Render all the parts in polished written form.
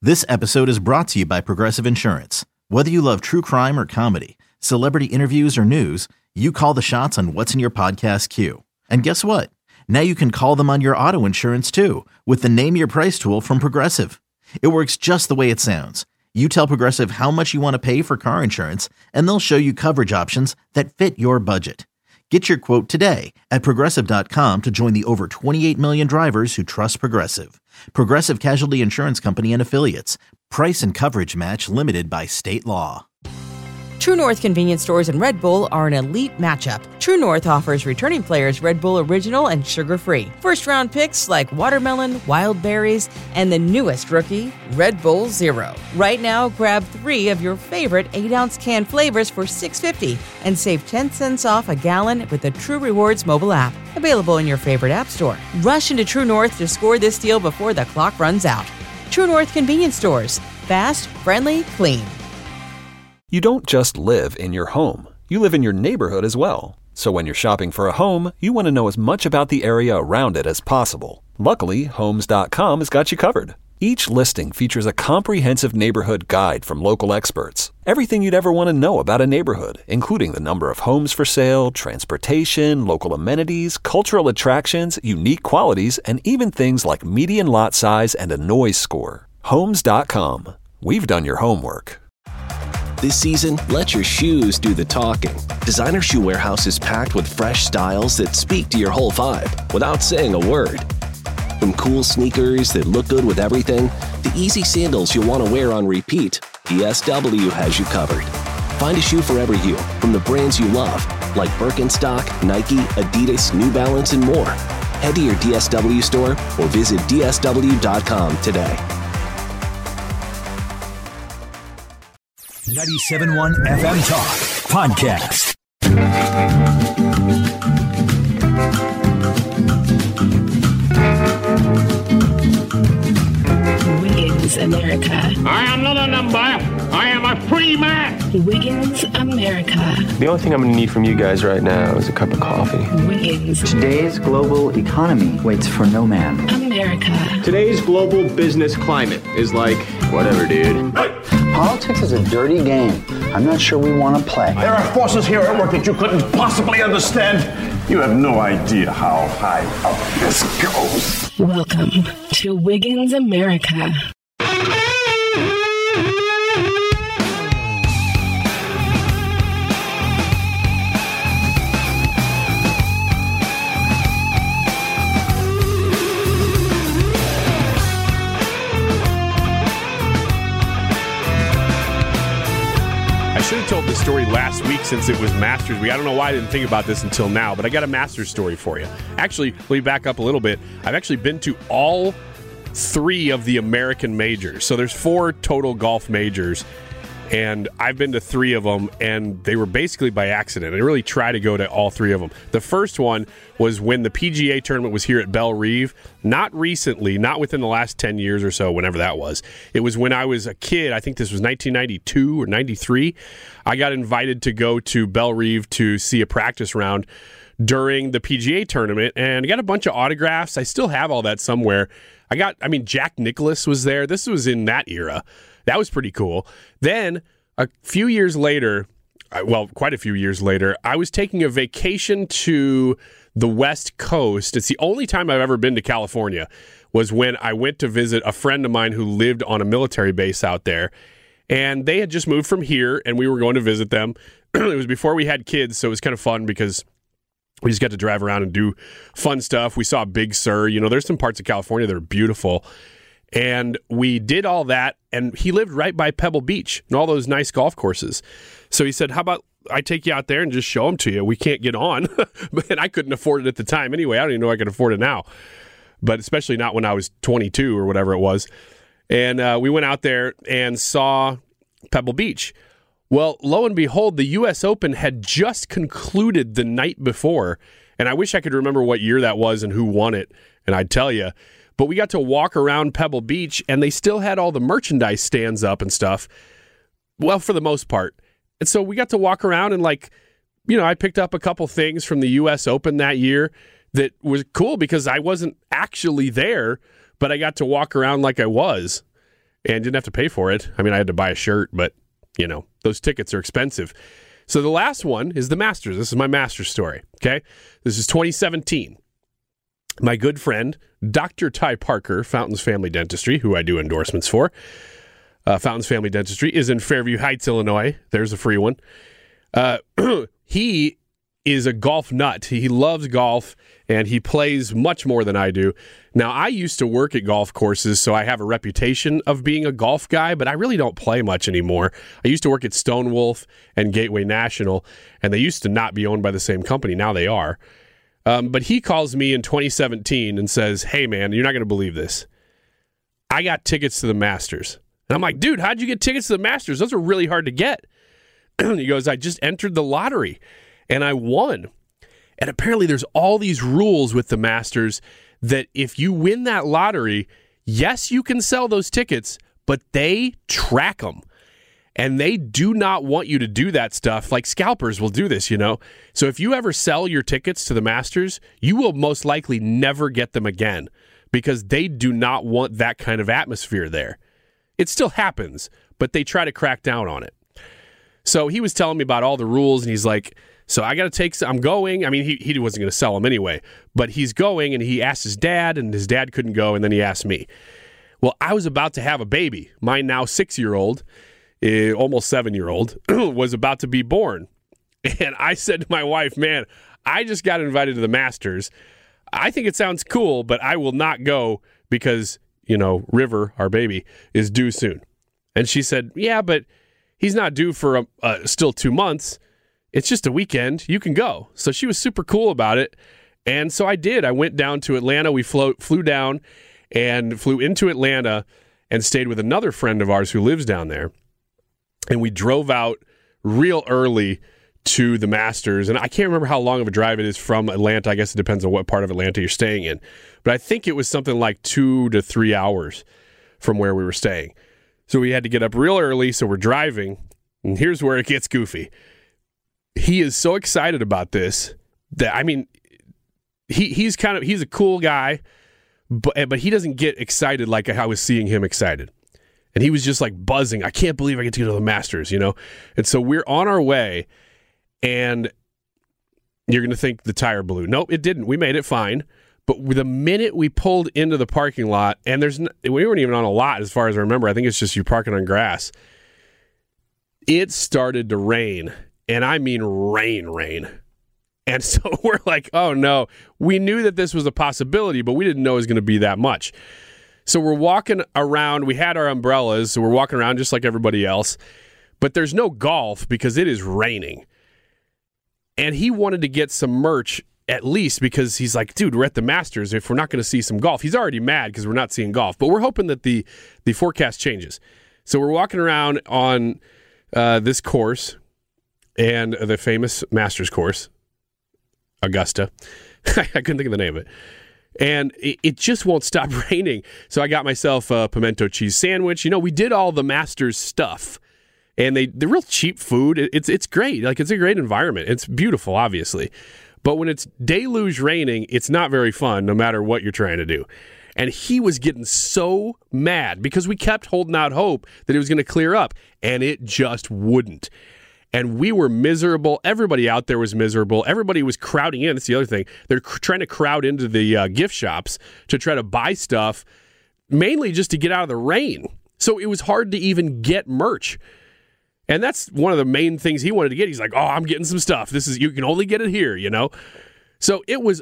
This episode is brought to you by Progressive Insurance. Whether you love true crime or comedy, celebrity interviews or news, you call the shots on what's in your podcast queue. And guess what? Now you can call them on your auto insurance too with the Name Your Price tool from Progressive. It works just the way it sounds. You tell Progressive how much you want to pay for car insurance, and they'll show you coverage options that fit your budget. Get your quote today at Progressive.com to join the over 28 million drivers who trust Progressive. Progressive Casualty Insurance Company and Affiliates. Price and coverage match limited by state law. True North convenience stores and Red Bull are an elite matchup. True North offers returning players Red Bull Original and sugar-free. First-round picks like watermelon, wild berries, and the newest rookie, Red Bull Zero. Right now, grab 3 of your favorite 8-ounce can flavors for $6.50 and save 10 cents off a gallon with the True Rewards mobile app. Available in your favorite app store. Rush into True North to score this deal before the clock runs out. True North convenience stores. Fast, friendly, clean. You don't just live in your home. You live in your neighborhood as well. So when you're shopping for a home, you want to know as much about the area around it as possible. Luckily, Homes.com has got you covered. Each listing features a comprehensive neighborhood guide from local experts. Everything you'd ever want to know about a neighborhood, including the number of homes for sale, transportation, local amenities, cultural attractions, unique qualities, and even things like median lot size and a noise score. Homes.com. We've done your homework. This season, let your shoes do the talking. Designer Shoe Warehouse is packed with fresh styles that speak to your whole vibe without saying a word. From cool sneakers that look good with everything, to easy sandals you'll want to wear on repeat, DSW has you covered. Find a shoe for every you from the brands you love, like Birkenstock, Nike, Adidas, New Balance, and more. Head to your DSW store or visit DSW.com today. 97.1 FM Talk Podcast. Wiggins America. I am not a number. I am a free man. Wiggins America. The only thing I'm going to need from you guys right now is a cup of coffee. Wiggins. Today's global economy waits for no man. America. Today's global business climate is like, whatever, dude. Politics is a dirty game. I'm not sure we want to play. There are forces here at work that you couldn't possibly understand. You have no idea how high up this goes. Welcome to Wiggins America. I should have told this story last week since it was Masters Week. I don't know why I didn't think about this until now, but I got a Masters story for you. Actually, let me back up a little bit. I've actually been to all 3 of the American majors. So there's 4 total golf majors, and I've been to 3 of them, and they were basically by accident. I really try to go to all 3 of them. The first one was when the PGA tournament was here at Belle Reve. Not recently, not within the last 10 years or so, whenever that was. It was when I was a kid. I think this was 1992 or 93. I got invited to go to Belle Reve to see a practice round during the PGA tournament, and I got a bunch of autographs. I still have all that somewhere. Jack Nicklaus was there. This was in that era. That was pretty cool. Then, a few years later, quite a few years later, I was taking a vacation to the West Coast. It's the only time I've ever been to California, was when I went to visit a friend of mine who lived on a military base out there. And they had just moved from here, and we were going to visit them. It was before we had kids, so it was kind of fun because we just got to drive around and do fun stuff. We saw Big Sur. You know, there's some parts of California that are beautiful. And we did all that, and he lived right by Pebble Beach and all those nice golf courses. So he said, how about I take you out there and just show them to you? We can't get on. But I couldn't afford it at the time anyway. I don't even know I can afford it now. But especially not when I was 22 or whatever it was. And we went out there and saw Pebble Beach. Well, lo and behold, the U.S. Open had just concluded the night before. And I wish I could remember what year that was and who won it. And I'd tell you. But we got to walk around Pebble Beach, and they still had all the merchandise stands up and stuff. Well, for the most part. And so we got to walk around and, I picked up a couple things from the U.S. Open that year that was cool because I wasn't actually there, but I got to walk around like I was. and didn't have to pay for it. I mean, I had to buy a shirt, but, those tickets are expensive. So the last one is the Masters. This is my Masters story, okay? This is 2017. My good friend, Dr. Ty Parker, Fountains Family Dentistry, who I do endorsements for. Fountains Family Dentistry is in Fairview Heights, Illinois. There's a free one. He is a golf nut. He loves golf, and he plays much more than I do. Now, I used to work at golf courses, so I have a reputation of being a golf guy, but I really don't play much anymore. I used to work at Stone Wolf and Gateway National, and they used to not be owned by the same company. Now they are. But he calls me in 2017 and says, hey, man, you're not going to believe this. I got tickets to the Masters. And I'm like, dude, how'd you get tickets to the Masters? Those are really hard to get. He goes, I just entered the lottery, and I won. And apparently there's all these rules with the Masters that if you win that lottery, yes, you can sell those tickets, but they track them. And they do not want you to do that stuff. Like scalpers will do this, So if you ever sell your tickets to the Masters, you will most likely never get them again because they do not want that kind of atmosphere there. It still happens, but they try to crack down on it. So he was telling me about all the rules, and he's like, so I got to I'm going. I mean, he wasn't going to sell them anyway, but he's going, and he asked his dad, and his dad couldn't go, and then he asked me. Well, I was about to have a baby. My now 6-year-old, almost 7-year-old, was about to be born. And I said to my wife, man, I just got invited to the Masters. I think it sounds cool, but I will not go because, River, our baby, is due soon. And she said, yeah, but he's not due for still 2 months. It's just a weekend. You can go. So she was super cool about it. And so I did. I went down to Atlanta. We flew down and flew into Atlanta and stayed with another friend of ours who lives down there. And we drove out real early to the Masters. And I can't remember how long of a drive it is from Atlanta. I guess it depends on what part of Atlanta you're staying in. But I think it was something like 2 to 3 hours from where we were staying. So we had to get up real early. So we're driving. And here's where it gets goofy. He is so excited about this that, I mean, he's a cool guy, but he doesn't get excited like I was seeing him excited. And he was just like buzzing. I can't believe I get to go to the Masters, And so we're on our way, and you're going to think the tire blew. Nope, it didn't. We made it fine. But the minute we pulled into the parking lot, and we weren't even on a lot as far as I remember. I think it's just you parking on grass. It started to rain, and I mean rain. And so we're like, oh no. We knew that this was a possibility, but we didn't know it was going to be that much. So we're walking around. We had our umbrellas, so we're walking around just like everybody else. But there's no golf because it is raining. And he wanted to get some merch at least because he's like, dude, we're at the Masters. If we're not going to see some golf, he's already mad because we're not seeing golf. But we're hoping that the forecast changes. So we're walking around on this course and the famous Masters course, Augusta. I couldn't think of the name of it. And it just won't stop raining. So I got myself a pimento cheese sandwich. We did all the Masters stuff. And they're real cheap food. It's great. Like, it's a great environment. It's beautiful, obviously. But when it's deluge raining, it's not very fun, no matter what you're trying to do. And he was getting so mad because we kept holding out hope that it was going to clear up. And it just wouldn't. And we were miserable. Everybody out there was miserable. Everybody was crowding in. That's the other thing. They're trying to crowd into the gift shops to try to buy stuff, mainly just to get out of the rain. So it was hard to even get merch. And that's one of the main things he wanted to get. He's like, oh, I'm getting some stuff. You can only get it here, So it was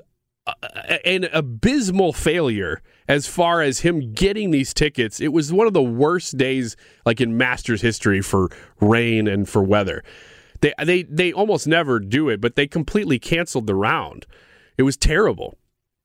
an abysmal failure as far as him getting these tickets. It was one of the worst days, like in Masters history, for rain and for weather. They almost never do it, but they completely canceled the round. It was terrible.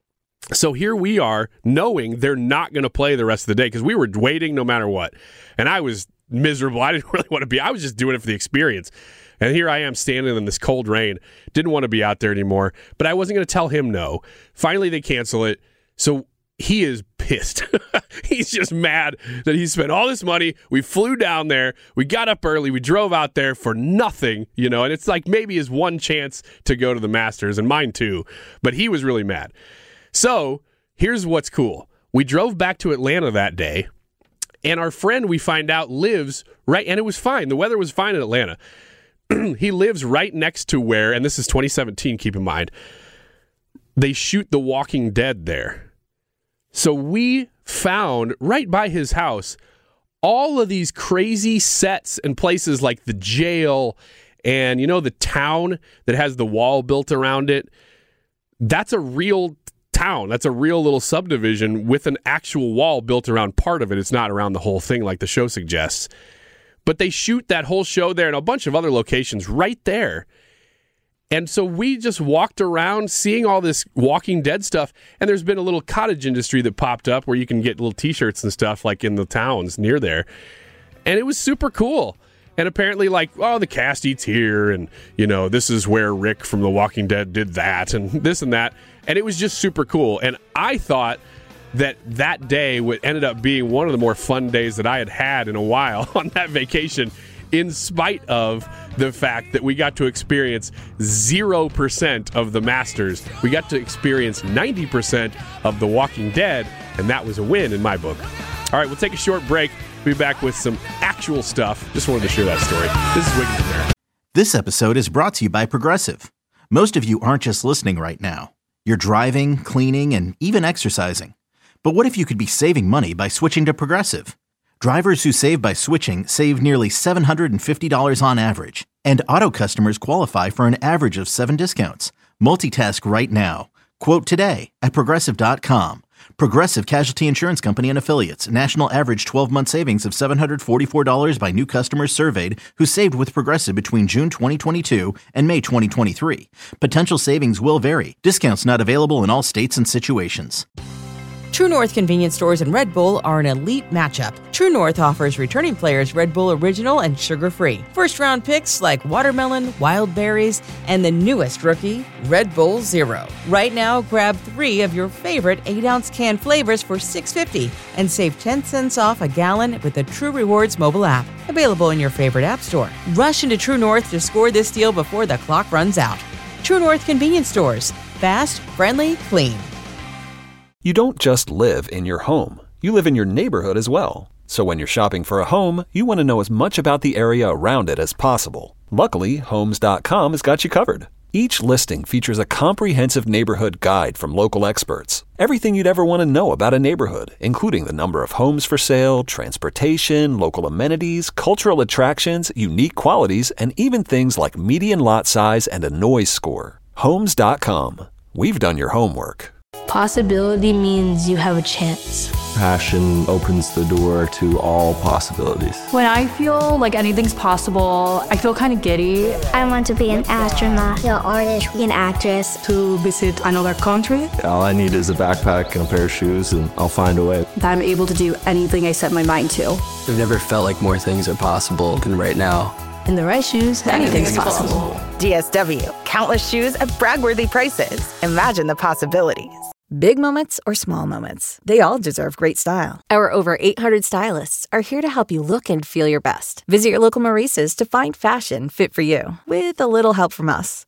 So here we are, knowing they're not going to play the rest of the day because we were waiting no matter what. And I was miserable. I didn't really want to be. I was just doing it for the experience. And here I am standing in this cold rain. Didn't want to be out there anymore, but I wasn't going to tell him no. Finally, they cancel it. So he is pissed. He's just mad that he spent all this money. We flew down there. We got up early. We drove out there for nothing, and it's like maybe his one chance to go to the Masters, and mine too. But he was really mad. So here's what's cool. We drove back to Atlanta that day, And our friend, we find out, lives right, and it was fine. The weather was fine in Atlanta. He lives right next to where, and this is 2017, keep in mind, they shoot The Walking Dead there. So we found right by his house all of these crazy sets and places like the jail and, the town that has the wall built around it. That's a real town. That's a real little subdivision with an actual wall built around part of it. It's not around the whole thing like the show suggests. But they shoot that whole show there and a bunch of other locations right there. And so we just walked around seeing all this Walking Dead stuff. And there's been a little cottage industry that popped up where you can get little T-shirts and stuff like in the towns near there. And it was super cool. And apparently the cast eats here. And, this is where Rick from The Walking Dead did that and this and that. And it was just super cool. And I thought that day ended up being one of the more fun days that I had in a while on that vacation, in spite of the fact that we got to experience 0% of the Masters. We got to experience 90% of The Walking Dead, and that was a win in my book. All right, we'll take a short break. We'll be back with some actual stuff. Just wanted to share that story. This is Wiggins America. This episode is brought to you by Progressive. Most of you aren't just listening right now. You're driving, cleaning, and even exercising. But what if you could be saving money by switching to Progressive? Drivers who save by switching save nearly $750 on average, and auto customers qualify for an average of 7 discounts. Multitask right now. Quote today at Progressive.com. Progressive Casualty Insurance Company and Affiliates. National average 12-month savings of $744 by new customers surveyed who saved with Progressive between June 2022 and May 2023. Potential savings will vary. Discounts not available in all states and situations. True North convenience stores and Red Bull are an elite matchup. True North offers returning players Red Bull Original and sugar-free. First-round picks like watermelon, wild berries, and the newest rookie, Red Bull Zero. Right now, grab 3 of your favorite 8-ounce can flavors for $6.50 and save 10 cents off a gallon with the True Rewards mobile app. Available in your favorite app store. Rush into True North to score this deal before the clock runs out. True North convenience stores. Fast, friendly, clean. You don't just live in your home. You live in your neighborhood as well. So when you're shopping for a home, you want to know as much about the area around it as possible. Luckily, Homes.com has got you covered. Each listing features a comprehensive neighborhood guide from local experts. Everything you'd ever want to know about a neighborhood, including the number of homes for sale, transportation, local amenities, cultural attractions, unique qualities, and even things like median lot size and a noise score. Homes.com. We've done your homework. Possibility means you have a chance. Passion opens the door to all possibilities. When I feel like anything's possible, I feel kind of giddy. I want to be an astronaut, an artist, an actress. To visit another country. All I need is a backpack and a pair of shoes, and I'll find a way. That I'm able to do anything I set my mind to. I've never felt like more things are possible than right now. In the right shoes, anything's possible. DSW, countless shoes at brag-worthy prices. Imagine the possibilities. Big moments or small moments, they all deserve great style. Our over 800 stylists are here to help you look and feel your best. Visit your local Maurices to find fashion fit for you, with a little help from us.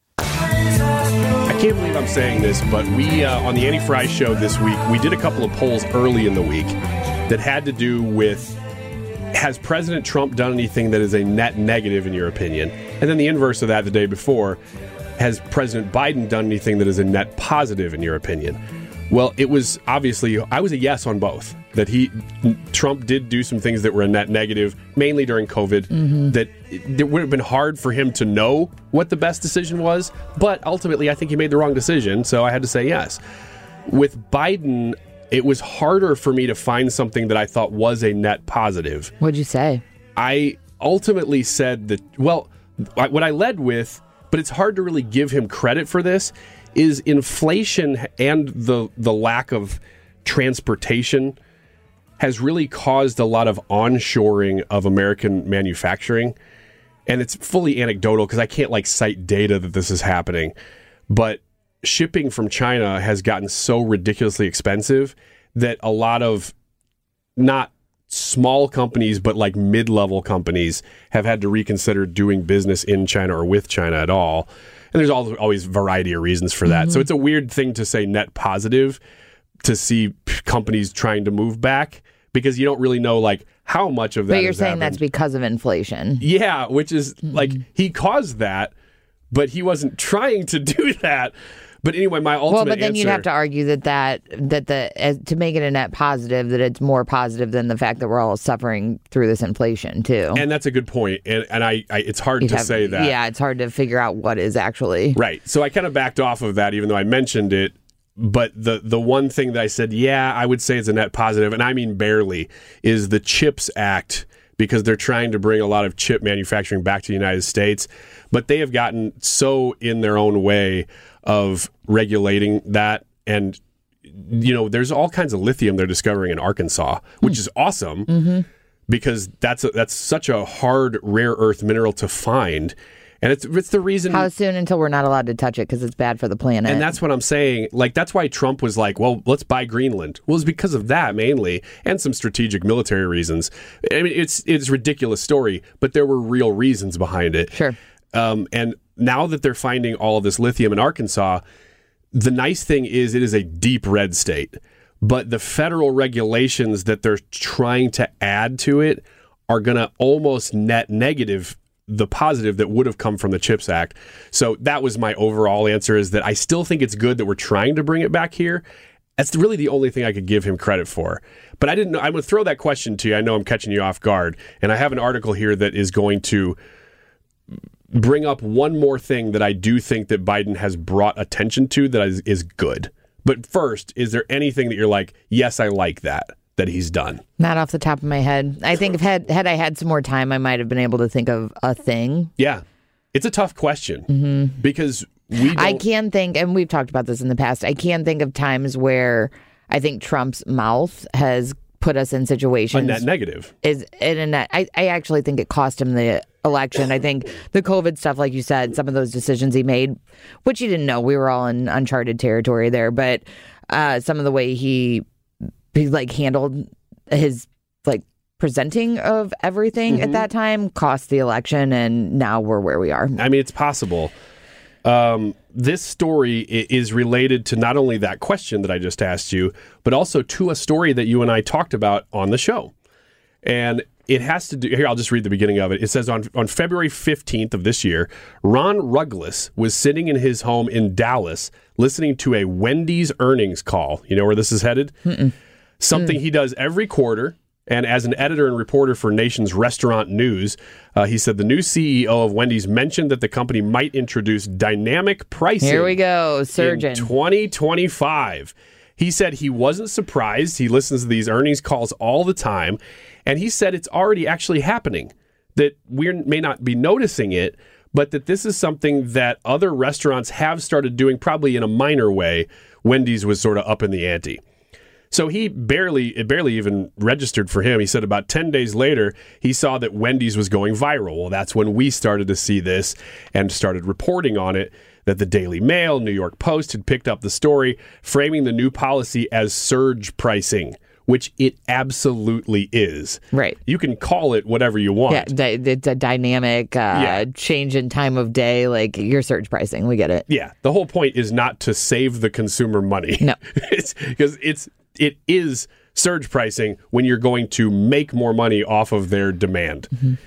I can't believe I'm saying this, but we, on the Annie Fry Show this week, we did a couple of polls early in the week that had to do with, has President Trump done anything that is a net negative in your opinion? And then the inverse of that the day before, has President Biden done anything that is a net positive in your opinion? Well, it was obviously, I was a yes on both. That Trump did do some things that were a net negative, mainly during COVID, that it would have been hard for him to know what the best decision was. But ultimately, I think he made the wrong decision, so I had to say yes. With Biden, it was harder for me to find something that I thought was a net positive. What'd you say? I ultimately said that, well, what I led with, but it's hard to really give him credit for this, is inflation and the lack of transportation has really caused a lot of onshoring of American manufacturing. And it's fully anecdotal because I can't cite data that this is happening. But shipping from China has gotten so ridiculously expensive that a lot of not small companies, but mid-level companies have had to reconsider doing business in China or with China at all. And there's always a variety of reasons for that. So it's a weird thing to say net positive to see companies trying to move back because you don't really know how much of that But you're has saying happened. that's because of inflation. Yeah, which is like he caused that, but he wasn't trying to do that. But anyway, my ultimate Well, but then answer, you'd have to argue to make it a net positive, that it's more positive than the fact that we're all suffering through this inflation too. And that's a good point. And I it's hard to say that. Yeah, it's hard to figure out what is actually right. So I kind of backed off of that, even though I mentioned it. But the one thing that I said, yeah, I would say it's a net positive, and I mean barely, is the CHIPS Act, because they're trying to bring a lot of chip manufacturing back to the United States. But they have gotten so in their own way of regulating that. And, there's all kinds of lithium they're discovering in Arkansas, which is awesome because that's such a hard, rare earth mineral to find. And it's the reason. How soon until we're not allowed to touch it because it's bad for the planet? And that's what I'm saying. Like, that's why Trump was like, well, let's buy Greenland. Well, it's because of that mainly, and some strategic military reasons. I mean, it's a ridiculous story, but there were real reasons behind it. Sure. And now that they're finding all of this lithium in Arkansas, the nice thing is it is a deep red state. But the federal regulations that they're trying to add to it are going to almost net negative the positive that would have come from the CHIPS Act. So that was my overall answer, is that I still think it's good that we're trying to bring it back here. That's really the only thing I could give him credit for. But I didn't know. I'm going to throw that question to you. I know I'm catching you off guard. And I have an article here that is going to bring up one more thing that I do think that Biden has brought attention to that is good. But first, is there anything that you're like, yes, I like that he's done? Not off the top of my head. I think if had I had some more time, I might have been able to think of a thing. Yeah. It's a tough question because I can think, and we've talked about this in the past, I can think of times where I think Trump's mouth has put us in situations. A net negative. I actually think it cost him the election. I think the COVID stuff, like you said, some of those decisions he made, which you didn't know, we were all in uncharted territory there, but some of the way he handled his presenting of everything at that time cost the election, and now we're where we are. I mean, it's possible. This story is related to not only that question that I just asked you, but also to a story that you and I talked about on the show. And it has to do, here, I'll just read the beginning of it. It says on February 15th of this year, Ron Ruggles was sitting in his home in Dallas listening to a Wendy's earnings call. You know where this is headed? Something he does every quarter. And as an editor and reporter for Nation's Restaurant News, he said the new CEO of Wendy's mentioned that the company might introduce dynamic pricing. Here we go, surgeon. In 2025. He said he wasn't surprised. He listens to these earnings calls all the time. And he said it's already actually happening, that we may not be noticing it, but that this is something that other restaurants have started doing, probably in a minor way. Wendy's was sort of up in the ante. So it barely even registered for him. He said about 10 days later, he saw that Wendy's was going viral. Well, that's when we started to see this and started reporting on it, that the Daily Mail, New York Post had picked up the story, framing the new policy as surge pricing, which it absolutely is. Right. You can call it whatever you want. Yeah, it's a dynamic change in time of day, like your surge pricing. We get it. Yeah. The whole point is not to save the consumer money. No. Because it is surge pricing when you're going to make more money off of their demand.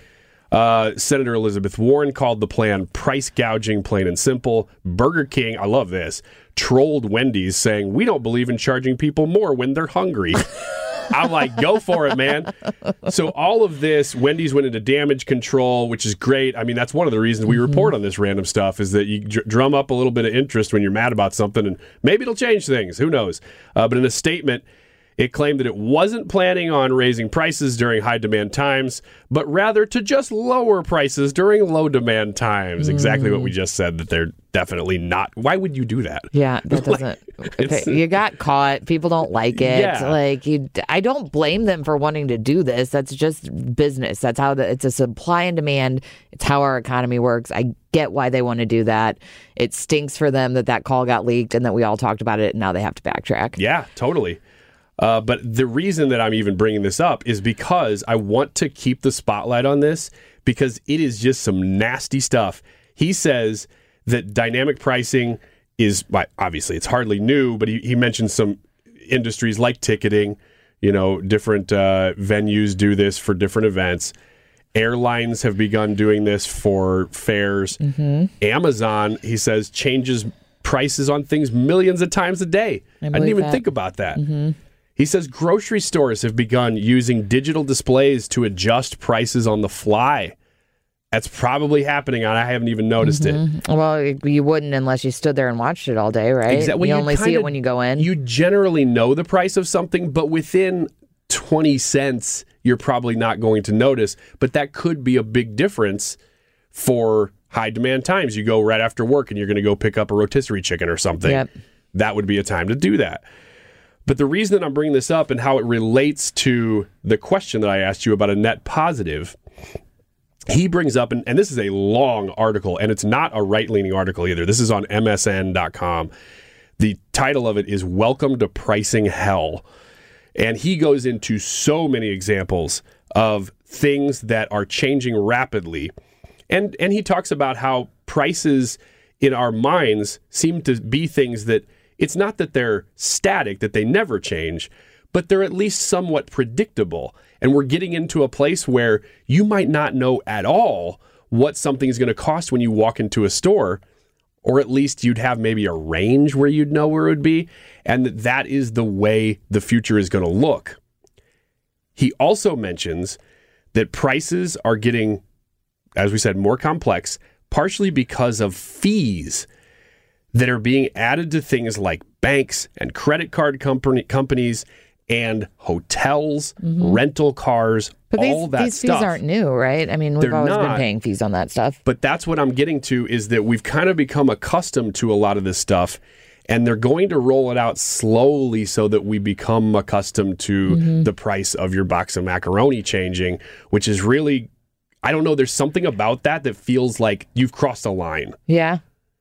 Senator Elizabeth Warren called the plan price gouging, plain and simple. Burger King, I love this, trolled Wendy's saying, we don't believe in charging people more when they're hungry. I'm like, go for it, man. So all of this, Wendy's went into damage control, which is great. I mean, that's one of the reasons we report on this random stuff, is that you drum up a little bit of interest when you're mad about something, and maybe it'll change things. Who knows? But in a statement, it claimed that it wasn't planning on raising prices during high-demand times, but rather to just lower prices during low-demand times. Exactly what we just said, that they're definitely not. Why would you do that? Yeah, that doesn't... Okay, you got caught. People don't like it. Yeah. I don't blame them for wanting to do this. That's just business. That's how it's a supply and demand. It's how our economy works. I get why they want to do that. It stinks for them that call got leaked and that we all talked about it, and now they have to backtrack. Yeah, totally. But the reason that I'm even bringing this up is because I want to keep the spotlight on this, because it is just some nasty stuff. He says that dynamic pricing is, obviously it's hardly new, but he mentioned some industries like ticketing, Different venues do this for different events. Airlines have begun doing this for fares. Amazon, he says, changes prices on things millions of times a day. I didn't even think about that. He says grocery stores have begun using digital displays to adjust prices on the fly. That's probably happening, and I haven't even noticed it. Well, you wouldn't unless you stood there and watched it all day, right? Exactly. You only see it when you go in. You generally know the price of something, but within 20 cents, you're probably not going to notice. But that could be a big difference for high demand times. You go right after work and you're going to go pick up a rotisserie chicken or something. Yep. That would be a time to do that. But the reason that I'm bringing this up and how it relates to the question that I asked you about a net positive, he brings up, and this is a long article, and it's not a right-leaning article either. This is on MSN.com. The title of it is Welcome to Pricing Hell. And he goes into so many examples of things that are changing rapidly. And he talks about how prices in our minds seem to be things that it's not that they're static, that they never change, but they're at least somewhat predictable. And we're getting into a place where you might not know at all what something is going to cost when you walk into a store, or at least you'd have maybe a range where you'd know where it would be, and that is the way the future is going to look. He also mentions that prices are getting, as we said, more complex, partially because of fees that are being added to things like banks and credit card companies and hotels, rental cars, but all that these stuff. Fees aren't new, right? I mean, we've always been paying fees on that stuff. But that's what I'm getting to, is that we've kind of become accustomed to a lot of this stuff, and they're going to roll it out slowly so that we become accustomed to the price of your box of macaroni changing, which is really, I don't know, there's something about that feels like you've crossed a line. Yeah.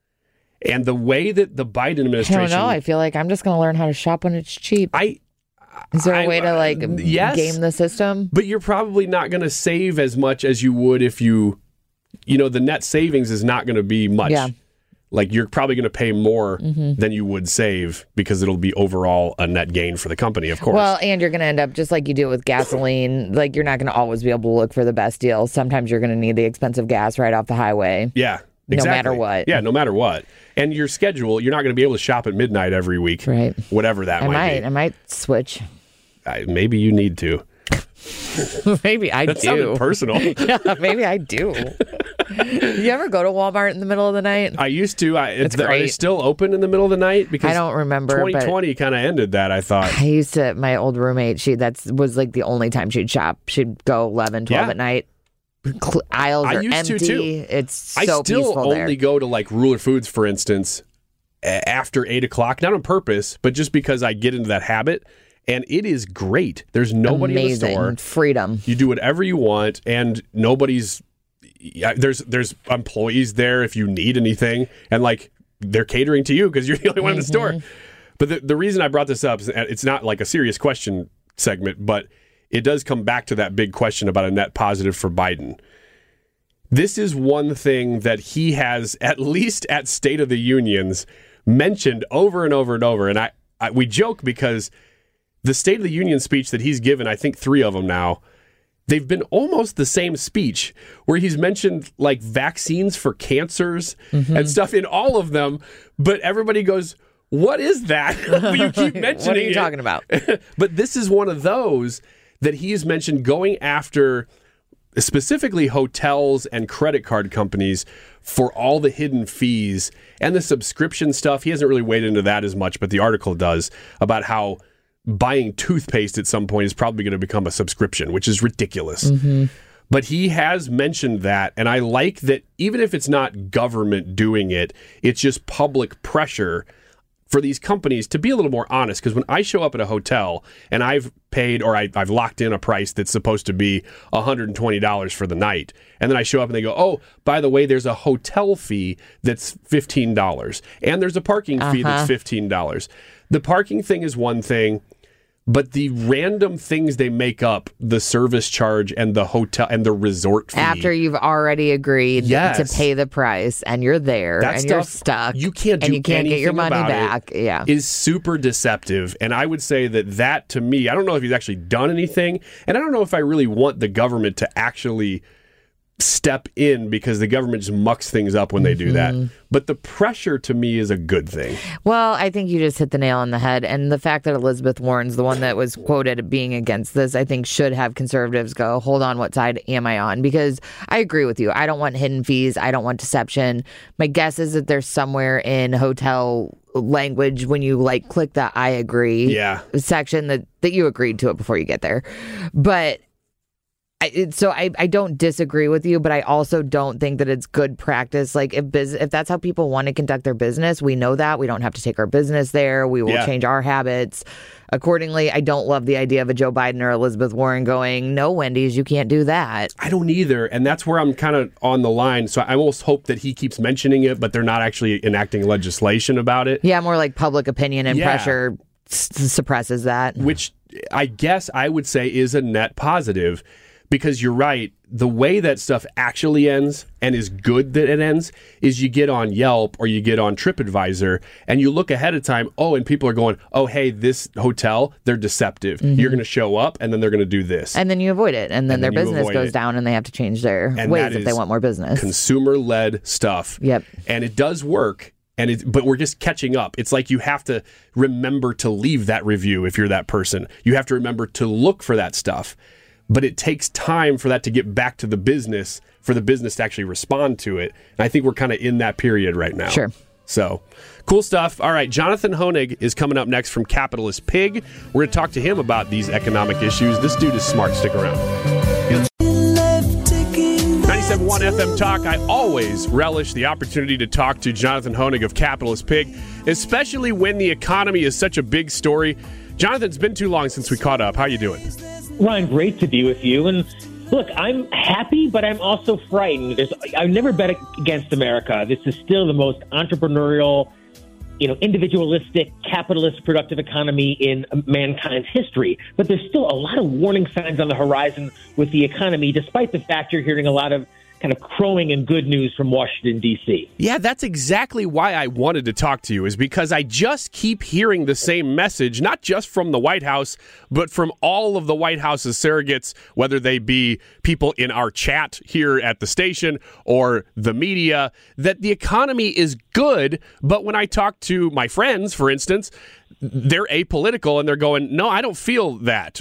And the way that the Biden administration... I don't know. I feel like I'm just going to learn how to shop when it's cheap. Is there a way to yes, game the system? But you're probably not going to save as much as you would if the net savings is not going to be much. Yeah. Like you're probably going to pay more than you would save because it'll be overall a net gain for the company, of course. Well, and you're going to end up just like you do with gasoline. Like you're not going to always be able to look for the best deal. Sometimes you're going to need the expensive gas right off the highway. Yeah. Exactly. No matter what. Yeah, no matter what. And your schedule, you're not going to be able to shop at midnight every week. Right. Whatever that might be. I might switch. Maybe you need to. Maybe I do. That sounded personal. Yeah, maybe I do. You ever go to Walmart in the middle of the night? I used to. It's great. Are they still open in the middle of the night? Because I don't remember. 2020 kind of ended that, I thought. I used to, my old roommate, that was like the only time she'd shop. She'd go 11, 12 at night. Aisles are empty. Too. It's so I still peaceful there. only go to like Ruler Foods, for instance, after 8 o'clock, not on purpose, but just because I get into that habit. And it is great. There's nobody in the store. Freedom. You do whatever you want, and nobody's. There's employees there if you need anything, and like they're catering to you because you're the only one in the store. But the reason I brought this up is it's not like a serious question segment, but it does come back to that big question about a net positive for Biden. This is one thing that he has, at least at State of the Unions, mentioned over and over and over. And we joke because the State of the Union speech that he's given, I think 3 of them now, they've been almost the same speech where he's mentioned like vaccines for cancers and stuff in all of them. But everybody goes, what is that? You keep mentioning What are you talking about? But this is one of those that he has mentioned going after specifically hotels and credit card companies for all the hidden fees and the subscription stuff. He hasn't really waded into that as much, but the article does, about how buying toothpaste at some point is probably going to become a subscription, which is ridiculous. But he has mentioned that, and I like that even if it's not government doing it, it's just public pressure for these companies to be a little more honest. Because when I show up at a hotel and I've paid, or I've locked in a price that's supposed to be $120 for the night, and then I show up and they go, oh, by the way, there's a hotel fee that's $15, and there's a parking fee that's $15. The parking thing is one thing, But the random things they make up, the service charge and the hotel and the resort fee. After you've already agreed to pay the price and you're there and you're stuck. You can't do get your money back. Yeah. Is super deceptive. And I would say that to me, I don't know if he's actually done anything. And I don't know if I really want the government to actually step in, because the government just mucks things up when they do that. But the pressure to me is a good thing. Well, I think you just hit the nail on the head. And the fact that Elizabeth Warren's the one that was quoted being against this, I think should have conservatives go, hold on, what side am I on? Because I agree with you. I don't want hidden fees. I don't want deception. My guess is that there's somewhere in hotel language when you click the I agree section that you agreed to it before you get there. But I don't disagree with you, but I also don't think that it's good practice. Like if that's how people want to conduct their business, we know that. We don't have to take our business there. We will change our habits accordingly. I don't love the idea of a Joe Biden or Elizabeth Warren going, no, Wendy's, you can't do that. I don't either. And that's where I'm kind of on the line. So I almost hope that he keeps mentioning it, but they're not actually enacting legislation about it. Yeah, more like public opinion and pressure suppresses that. Which I guess I would say is a net positive. Because you're right, the way that stuff actually ends and is good that it ends is you get on Yelp or you get on TripAdvisor and you look ahead of time, and people are going, oh, hey, this hotel, they're deceptive. You're going to show up and then they're going to do this. And then you avoid it. And then their business goes down and they have to change their ways if they want more business. Consumer-led stuff. Yep. And it does work. But we're just catching up. It's like you have to remember to leave that review if you're that person. You have to remember to look for that stuff. But it takes time for that to get back to the business, for the business to actually respond to it. And I think we're kind of in that period right now. Sure. So, cool stuff. All right, Jonathan Hoenig is coming up next from Capitalist Pig. We're going to talk to him about these economic issues. This dude is smart. Stick around. 97.1 FM Talk. I always relish the opportunity to talk to Jonathan Hoenig of Capitalist Pig, especially when the economy is such a big story. Jonathan, it's been too long since we caught up. How you doing? Ryan, great to be with you. And look, I'm happy, but I'm also frightened. I've never bet against America. This is still the most entrepreneurial, individualistic, capitalist, productive economy in mankind's history. But there's still a lot of warning signs on the horizon with the economy, despite the fact you're hearing a lot of kind of crowing and good news from Washington, D.C. Yeah, that's exactly why I wanted to talk to you, is because I just keep hearing the same message, not just from the White House, but from all of the White House's surrogates, whether they be people in our chat here at the station or the media, that the economy is good. But when I talk to my friends, for instance, they're apolitical and they're going, no, I don't feel that.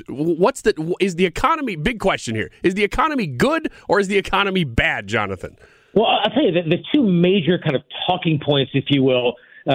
Is the economy, big question here, is the economy good or is the economy bad, Jonathan? Well, I'll tell you, the two major kind of talking points, if you will,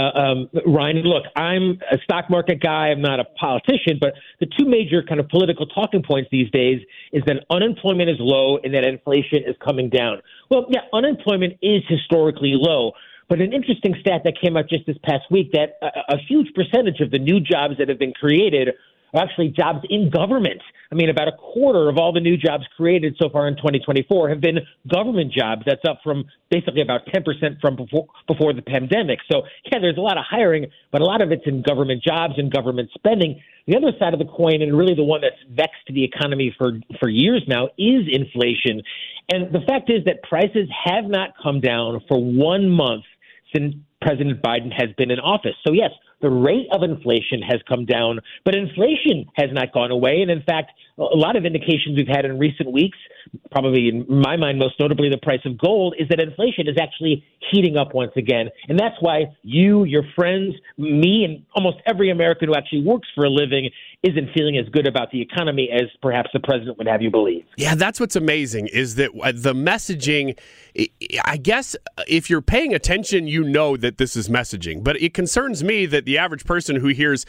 Ryan, look, I'm a stock market guy. I'm not a politician, but the two major kind of political talking points these days is that unemployment is low and that inflation is coming down. Well, yeah, unemployment is historically low. But an interesting stat that came out just this past week, that a huge percentage of the new jobs that have been created are actually jobs in government. I mean, about a quarter of all the new jobs created so far in 2024 have been government jobs. That's up from basically about 10% from before the pandemic. So, yeah, there's a lot of hiring, but a lot of it's in government jobs and government spending. The other side of the coin, and really the one that's vexed the economy for years now, is inflation. And the fact is that prices have not come down for 1 month since President Biden has been in office. So, yes, the rate of inflation has come down, but inflation has not gone away. And in fact, a lot of indications we've had in recent weeks, probably in my mind, most notably the price of gold, is that inflation is actually heating up once again. And that's why you, your friends, me, and almost every American who actually works for a living isn't feeling as good about the economy as perhaps the president would have you believe. Yeah, that's what's amazing, is that the messaging, I guess if you're paying attention, you know that this is messaging. But it concerns me that the average person who hears,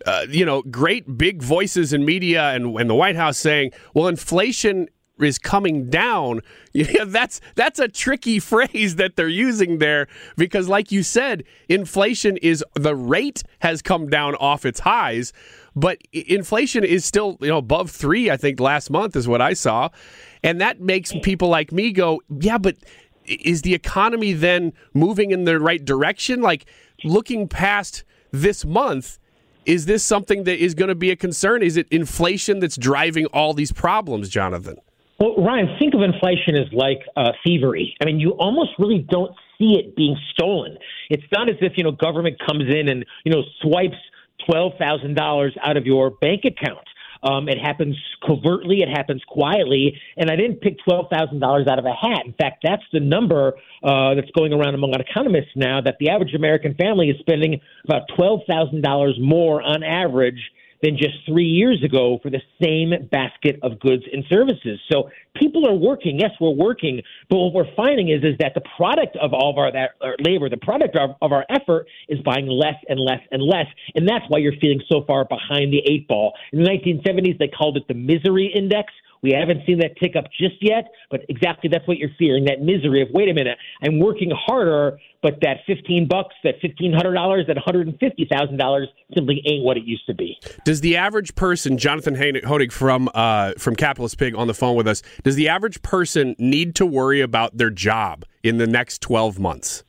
great big voices in media and the White House saying, well, inflation is coming down. Yeah, that's a tricky phrase that they're using there, because like you said, inflation is, the rate has come down off its highs, but inflation is still above 3, I think last month is what I saw. And that makes people like me go, yeah, but is the economy then moving in the right direction? Like, looking past this month, Is this something that is going to be a concern? Is it inflation that's driving all these problems, Jonathan? Well, Ryan, think of inflation as like thievery. I mean, you almost really don't see it being stolen. It's not as if, government comes in and, swipes $12,000 out of your bank account. It happens covertly. It happens quietly. And I didn't pick $12,000 out of a hat. In fact, that's the number that's going around among economists now, that the average American family is spending about $12,000 more on average than just 3 years ago for the same basket of goods and services. So people are working. Yes, we're working. But what we're finding is that the product of all of our labor, the product of our effort is buying less and less and less. And that's why you're feeling so far behind the eight ball. In the 1970s, they called it the misery index. We haven't seen that tick up just yet, but exactly that's what you're feeling, that misery of, wait a minute, I'm working harder, but that $15, that $1,500, that $150,000 simply ain't what it used to be. Does the average person, Jonathan Honig from Capitalist Pig on the phone with us, does the average person need to worry about their job in the next 12 months?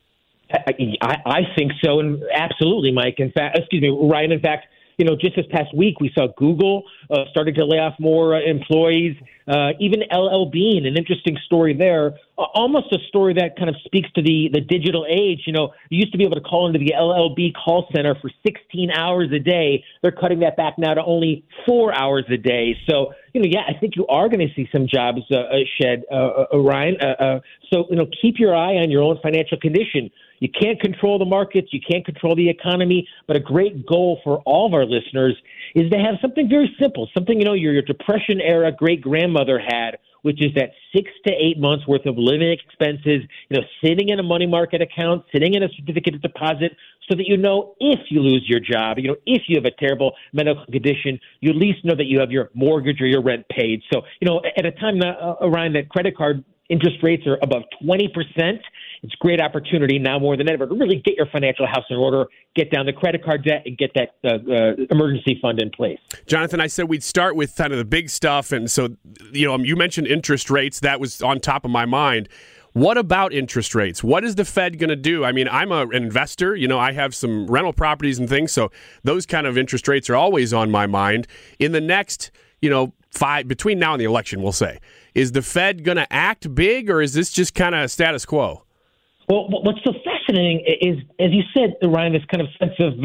I think so, and absolutely, Mike. Ryan. In fact, just this past week, we saw Google starting to lay off more employees. Even LL Bean, an interesting story there, almost a story that kind of speaks to the digital age. You used to be able to call into the LLB call center for 16 hours a day. They're cutting that back now to only 4 hours a day. So, I think you are going to see some jobs shed, Ryan. So, keep your eye on your own financial condition. You can't control the markets. You can't control the economy. But a great goal for all of our listeners is to have something very simple, something, your Depression-era great-grandmother had, which is that 6 to 8 months worth of living expenses, sitting in a money market account, sitting in a certificate of deposit, so that if you lose your job, if you have a terrible medical condition, you at least know that you have your mortgage or your rent paid. So, at a time, Ryan, that credit card interest rates are above 20%, it's a great opportunity now more than ever to really get your financial house in order, get down the credit card debt, and get that emergency fund in place. Jonathan, I said we'd start with kind of the big stuff, and so you mentioned interest rates. That was on top of my mind. What about interest rates? What is the Fed going to do? I mean, I'm an investor. I have some rental properties and things, so those kind of interest rates are always on my mind. In the next, between now and the election, we'll say, is the Fed going to act big, or is this just kind of status quo? Well, what's so fascinating is, as you said, Ryan, this kind of sense of,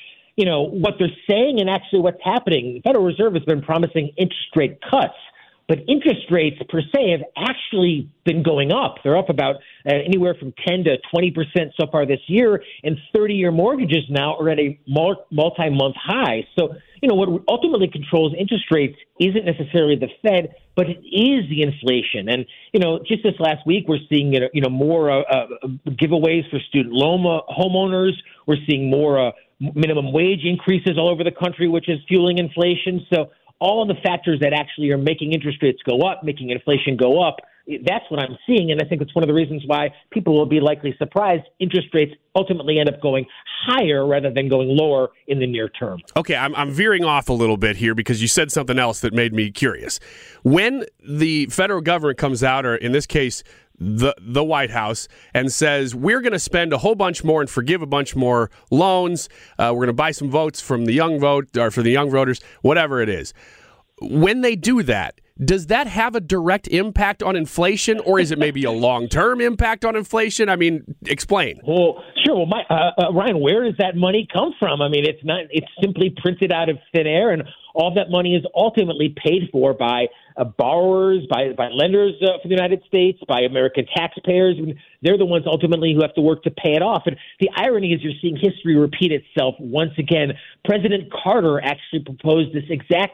what they're saying and actually what's happening. The Federal Reserve has been promising interest rate cuts, but interest rates per se have actually been going up. They're up about anywhere from 10 to 20% so far this year, and 30-year mortgages now are at a multi-month high. So, what ultimately controls interest rates isn't necessarily the Fed, but it is the inflation. And, just this last week, we're seeing, more giveaways for student loan homeowners. We're seeing more minimum wage increases all over the country, which is fueling inflation. So all of the factors that actually are making interest rates go up, making inflation go up, that's what I'm seeing. And I think it's one of the reasons why people will be likely surprised interest rates ultimately end up going higher rather than going lower in the near term. Okay, I'm veering off a little bit here because you said something else that made me curious. When the federal government comes out, or in this case, the White House, and says, we're going to spend a whole bunch more and forgive a bunch more loans, we're going to buy some votes from the young vote, or for the young voters, whatever it is. When they do that, does that have a direct impact on inflation, or is it maybe a long-term impact on inflation? I mean, explain. Well, sure. Well, Ryan, where does that money come from? I mean, it's simply printed out of thin air, and all that money is ultimately paid for by borrowers, by lenders for the United States, by American taxpayers. I mean, they're the ones ultimately who have to work to pay it off. And the irony is you're seeing history repeat itself once again. President Carter actually proposed this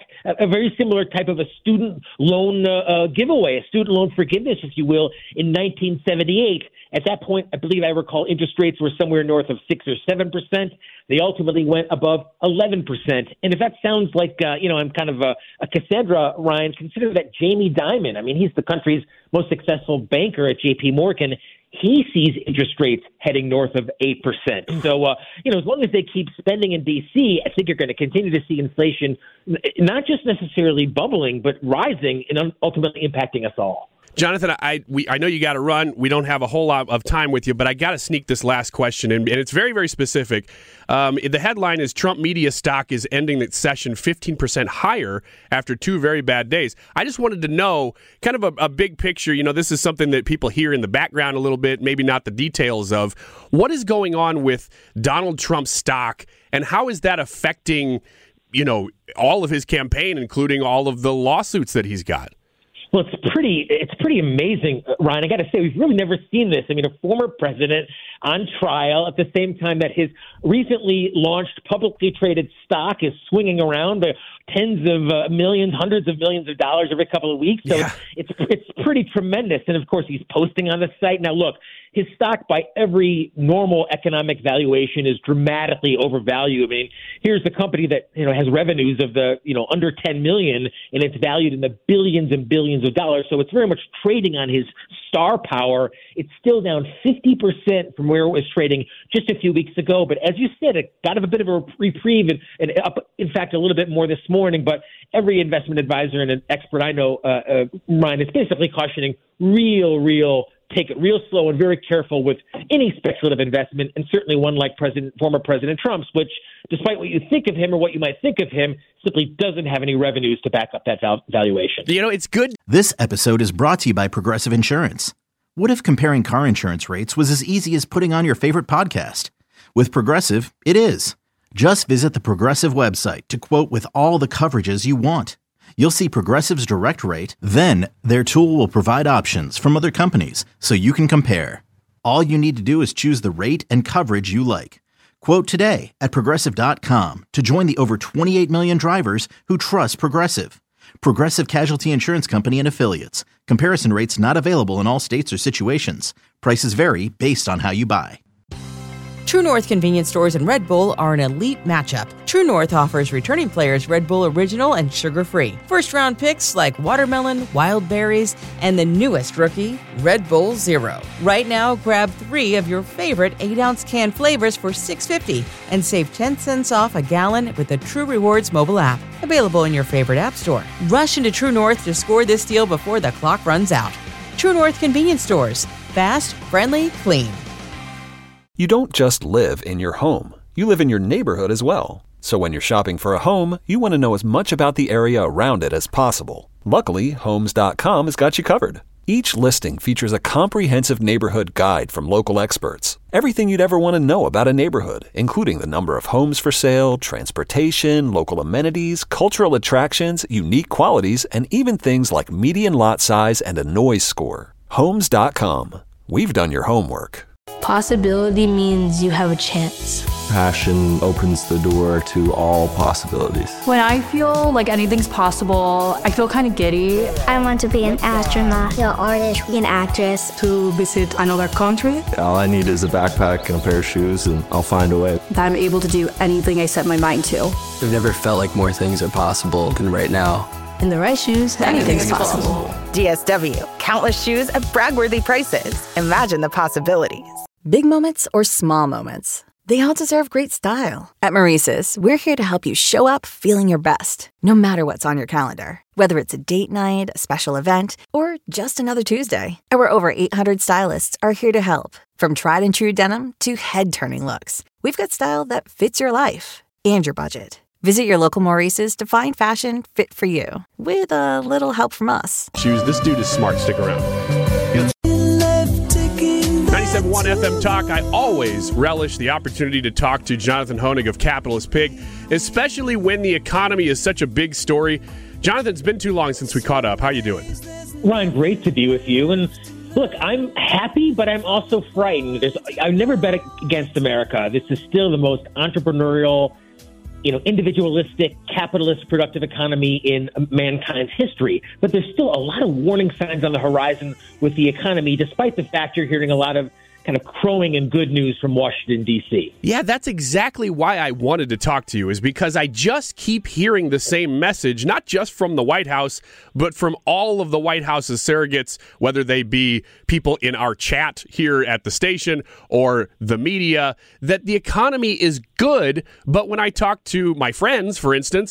a very similar type of a student loan giveaway, a student loan forgiveness, if you will, in 1978. At that point, I believe I recall interest rates were somewhere north of 6 or 7%. They ultimately went above 11%. And if that sounds like, I'm kind of a Cassandra, Ryan, consider that Jamie Dimon. I mean, he's the country's most successful banker at J.P. Morgan. He sees interest rates heading north of 8%. So, as long as they keep spending in D.C., I think you're going to continue to see inflation not just necessarily bubbling, but rising and ultimately impacting us all. Jonathan, I know you got to run. We don't have a whole lot of time with you, but I got to sneak this last question in, and it's very, very specific. The headline is Trump media stock is ending its session 15% higher after 2 very bad days. I just wanted to know kind of a big picture. You know, this is something that people hear in the background a little bit, maybe not the details of. What is going on with Donald Trump's stock, and how is that affecting, you know, all of his campaign, including all of the lawsuits that he's got? Well, it's pretty amazing, Ryan. I got to say, we've really never seen this. I mean, a former president on trial at the same time that his recently launched publicly traded stock is swinging around the tens of millions, hundreds of millions of dollars every couple of weeks. So it's pretty tremendous. And of course, he's posting on the site. Now, look, his stock by every normal economic valuation is dramatically overvalued. I mean, here's the company that, you know, has revenues of the, you know, under 10 million, and it's valued in the billions and billions of dollars. So it's very much trading on his star power. It's still down 50% from where it was trading just a few weeks ago. But as you said, it got a bit of a reprieve and up, in fact, a little bit more this morning. But every investment advisor and an expert I know, Ryan, is basically cautioning take it real slow and very careful with any speculative investment, and certainly one like former President Trump's, which, despite what you think of him or what you might think of him, simply doesn't have any revenues to back up that valuation. You know, it's good. This episode is brought to you by Progressive Insurance. What if comparing car insurance rates was as easy as putting on your favorite podcast? With Progressive, it is. Just visit the Progressive website to quote with all the coverages you want. You'll see Progressive's direct rate, then their tool will provide options from other companies so you can compare. All you need to do is choose the rate and coverage you like. Quote today at Progressive.com to join the over 28 million drivers who trust Progressive. Progressive Casualty Insurance Company and Affiliates. Comparison rates not available in all states or situations. Prices vary based on how you buy. True North convenience stores and Red Bull are an elite matchup. True North offers returning players Red Bull Original and sugar-free. First-round picks like watermelon, wild berries, and the newest rookie, Red Bull Zero. Right now, grab 3 of your favorite 8-ounce can flavors for $6.50 and save 10 cents off a gallon with the True Rewards mobile app. Available in your favorite app store. Rush into True North to score this deal before the clock runs out. True North convenience stores. Fast, friendly, clean. You don't just live in your home. You live in your neighborhood as well. So when you're shopping for a home, you want to know as much about the area around it as possible. Luckily, Homes.com has got you covered. Each listing features a comprehensive neighborhood guide from local experts. Everything you'd ever want to know about a neighborhood, including the number of homes for sale, transportation, local amenities, cultural attractions, unique qualities, and even things like median lot size and a noise score. Homes.com. We've done your homework. Possibility means you have a chance. Passion opens the door to all possibilities. When I feel like anything's possible, I feel kind of giddy. I want to be an astronaut, an artist, an actress. To visit another country. All I need is a backpack and a pair of shoes, and I'll find a way. That I'm able to do anything I set my mind to. I've never felt like more things are possible than right now. In the right shoes, anything's possible. DSW, countless shoes at brag-worthy prices. Imagine the possibilities. Big moments or small moments, they all deserve great style. At Maurice's, we're here to help you show up feeling your best, no matter what's on your calendar. Whether it's a date night, a special event, or just another Tuesday, our over 800 stylists are here to help. From tried and true denim to head-turning looks, we've got style that fits your life and your budget. Visit your local Maurice's to find fashion fit for you, with a little help from us. Shoes. This dude is smart. Stick around. 97.1 FM Talk. I always relish the opportunity to talk to Jonathan Hoenig of Capitalist Pig, especially when the economy is such a big story. Jonathan, it's been too long since we caught up. How you doing? Ryan, great to be with you. And look, I'm happy, but I'm also frightened. I've never bet against America. This is still the most entrepreneurial, individualistic, capitalist, productive economy in mankind's history. But there's still a lot of warning signs on the horizon with the economy, despite the fact you're hearing a lot of kind of crowing and good news from Washington, D.C. Yeah, that's exactly why I wanted to talk to you, is because I just keep hearing the same message, not just from the White House, but from all of the White House's surrogates, whether they be people in our chat here at the station or the media, that the economy is good. But when I talk to my friends, for instance,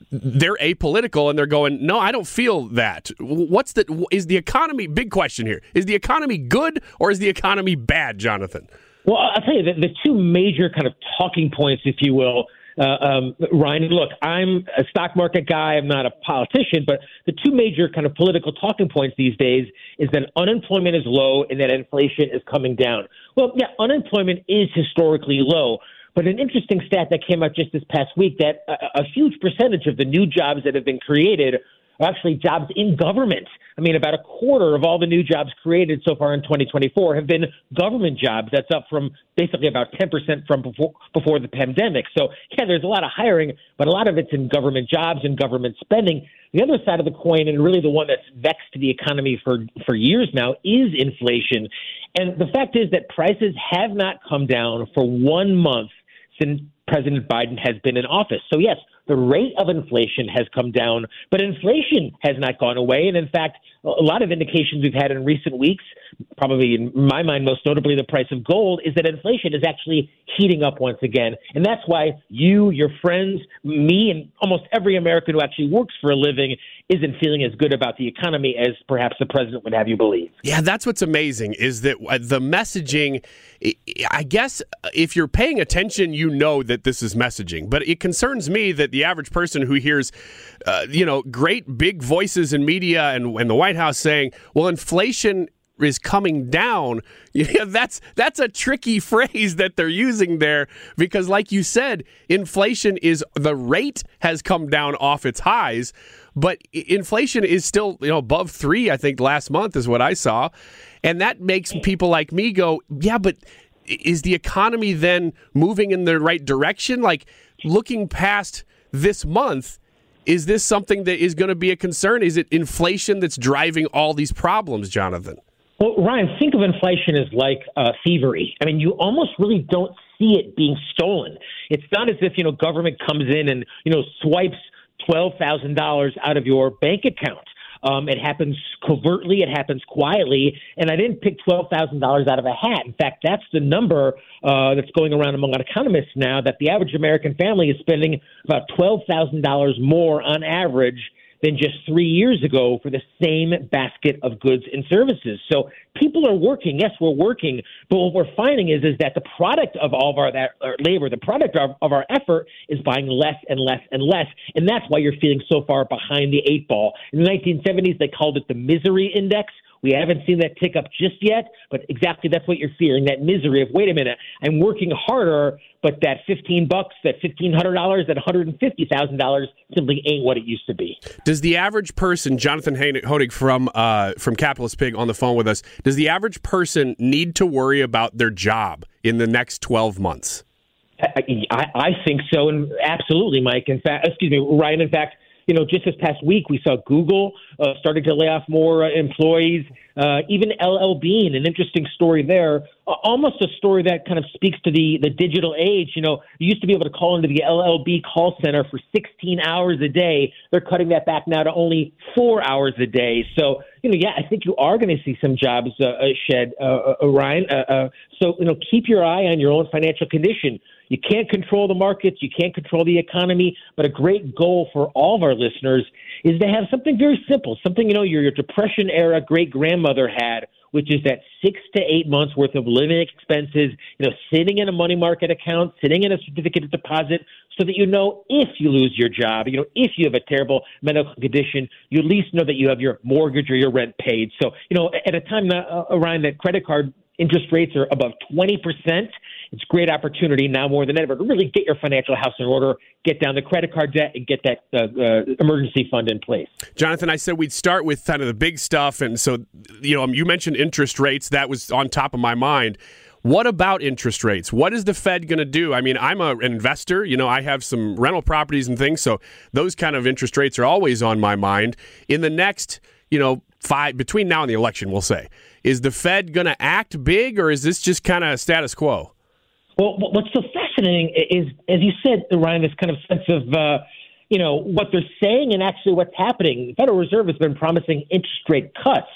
they're apolitical and they're going, no, I don't feel that. Is the economy, big question here, is the economy good or is the economy bad, Jonathan? Well, I'll tell you, the two major kind of talking points, if you will, Ryan, look, I'm a stock market guy. I'm not a politician, but the two major kind of political talking points these days is that unemployment is low and that inflation is coming down. Well, yeah, unemployment is historically low. But an interesting stat that came out just this past week that a huge percentage of the new jobs that have been created are actually jobs in government. I mean, about a quarter of all the new jobs created so far in 2024 have been government jobs. That's up from basically about 10% from before the pandemic. So, yeah, there's a lot of hiring, but a lot of it's in government jobs and government spending. The other side of the coin, and really the one that's vexed the economy for years now, is inflation. And the fact is that prices have not come down for 1 month since President Biden has been in office. So, yes, the rate of inflation has come down, but inflation has not gone away. And in fact, a lot of indications we've had in recent weeks, probably in my mind, most notably the price of gold, is that inflation is actually heating up once again. And that's why you, your friends, me, and almost every American who actually works for a living isn't feeling as good about the economy as perhaps the president would have you believe. Yeah, that's what's amazing is that the messaging, I guess if you're paying attention, you know that this is messaging. But it concerns me that the average person who hears, great big voices in media and the White House saying, well, inflation is coming down. Yeah, that's a tricky phrase that they're using there because, like you said, inflation is the rate has come down off its highs, but inflation is still above 3. I think last month is what I saw, and that makes people like me go, yeah, but is the economy then moving in the right direction? Like looking past this month. Is this something that is going to be a concern? Is it inflation that's driving all these problems, Jonathan? Well, Ryan, think of inflation as like thievery. I mean, you almost really don't see it being stolen. It's not as if, government comes in and, swipes $12,000 out of your bank account. It happens covertly. It happens quietly. And I didn't pick $12,000 out of a hat. In fact, that's the number that's going around among economists now, that the average American family is spending about $12,000 more on average than just 3 years ago for the same basket of goods and services. So people are working. Yes, we're working. But what we're finding is that the product of all of our labor, the product of our effort is buying less and less and less. And that's why you're feeling so far behind the 8 ball. In the 1970s, they called it the misery index. We haven't seen that tick up just yet, but exactly that's what you're feeling, that misery of, wait a minute, I'm working harder, but that $15, that $1,500, that $150,000 simply ain't what it used to be. Does the average person, Jonathan Honig from Capitalist Pig on the phone with us, does the average person need to worry about their job in the next 12 months? I think so, and absolutely, Mike. Ryan. In fact, just this past week, we saw Google starting to lay off more employees. Even LL Bean, an interesting story there, almost a story that kind of speaks to the digital age. You used to be able to call into the LLB call center for 16 hours a day. They're cutting that back now to only 4 hours a day. So, I think you are going to see some jobs shed, Ryan. So, keep your eye on your own financial condition. You can't control the markets. You can't control the economy. But a great goal for all of our listeners is to have something very simple, something, your Depression-era great-grandmother had, which is that 6 to 8 months worth of living expenses, sitting in a money market account, sitting in a certificate of deposit, so that if you lose your job, if you have a terrible medical condition, you at least know that you have your mortgage or your rent paid. So, at a time, Ryan, that credit card interest rates are above 20%. It's a great opportunity now more than ever to really get your financial house in order, get down the credit card debt, and get that emergency fund in place. Jonathan, I said we'd start with kind of the big stuff. And so, you mentioned interest rates. That was on top of my mind. What about interest rates? What is the Fed going to do? I mean, I'm an investor. I have some rental properties and things. So those kind of interest rates are always on my mind. In the next, between now and the election, we'll say, is the Fed going to act big, or is this just kind of status quo? Well, what's so fascinating is, as you said, Ryan, this kind of sense of, what they're saying and actually what's happening. The Federal Reserve has been promising interest rate cuts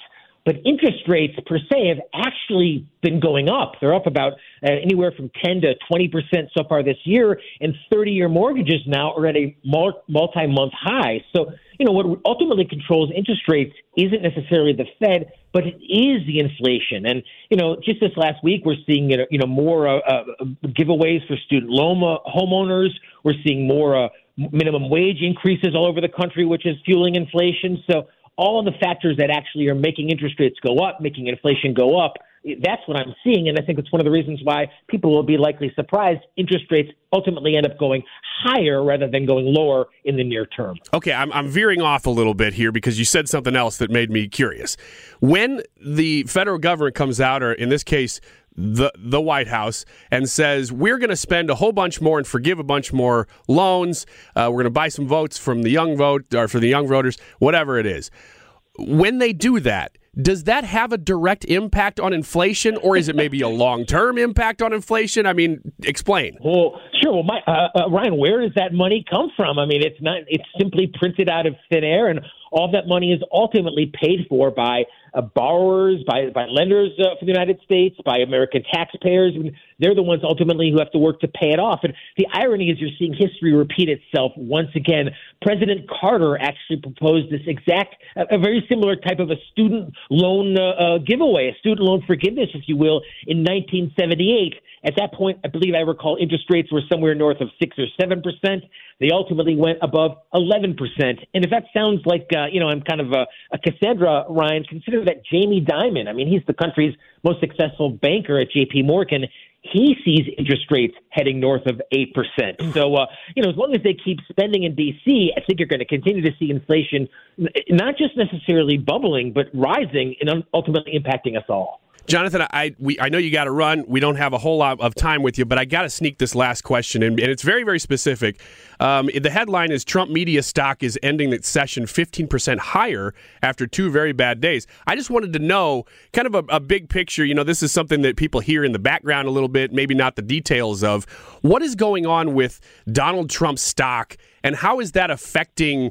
But interest rates per se have actually been going up. They're up about anywhere from 10 to 20% so far this year, and 30-year mortgages now are at a multi-month high. So, what ultimately controls interest rates isn't necessarily the Fed, but it is the inflation. And, just this last week, we're seeing, more giveaways for student loan homeowners. We're seeing more minimum wage increases all over the country, which is fueling inflation. So all of the factors that actually are making interest rates go up, making inflation go up, that's what I'm seeing. And I think it's one of the reasons why people will be likely surprised interest rates ultimately end up going higher rather than going lower in the near term. Okay, I'm veering off a little bit here because you said something else that made me curious. When the federal government comes out, or in this case, the White House, and says, we're going to spend a whole bunch more and forgive a bunch more loans, we're going to buy some votes from the young vote, or for the young voters, whatever it is. When they do that, does that have a direct impact on inflation, or is it maybe a long-term impact on inflation? I mean, explain. Well, sure. Well, Ryan, where does that money come from? I mean, it's simply printed out of thin air, and all that money is ultimately paid for by borrowers, by lenders for the United States, by American taxpayers. I mean, they're the ones ultimately who have to work to pay it off. And the irony is you're seeing history repeat itself once again. President Carter actually proposed this a very similar type of a student loan giveaway, a student loan forgiveness, if you will, in 1978. At that point, I believe I recall interest rates were somewhere north of 6 or 7%. They ultimately went above 11%. And if that sounds like, I'm kind of a Cassandra, Ryan, consider that Jamie Dimon, I mean, he's the country's most successful banker at J.P. Morgan. He sees interest rates heading north of 8%. So, as long as they keep spending in D.C., I think you're going to continue to see inflation not just necessarily bubbling, but rising and ultimately impacting us all. Jonathan, I know you got to run. We don't have a whole lot of time with you, but I got to sneak this last question in, and it's very, very specific. The headline is Trump media stock is ending its session 15% higher after 2 very bad days. I just wanted to know kind of a big picture. This is something that people hear in the background a little bit, maybe not the details of. What is going on with Donald Trump's stock, and how is that affecting,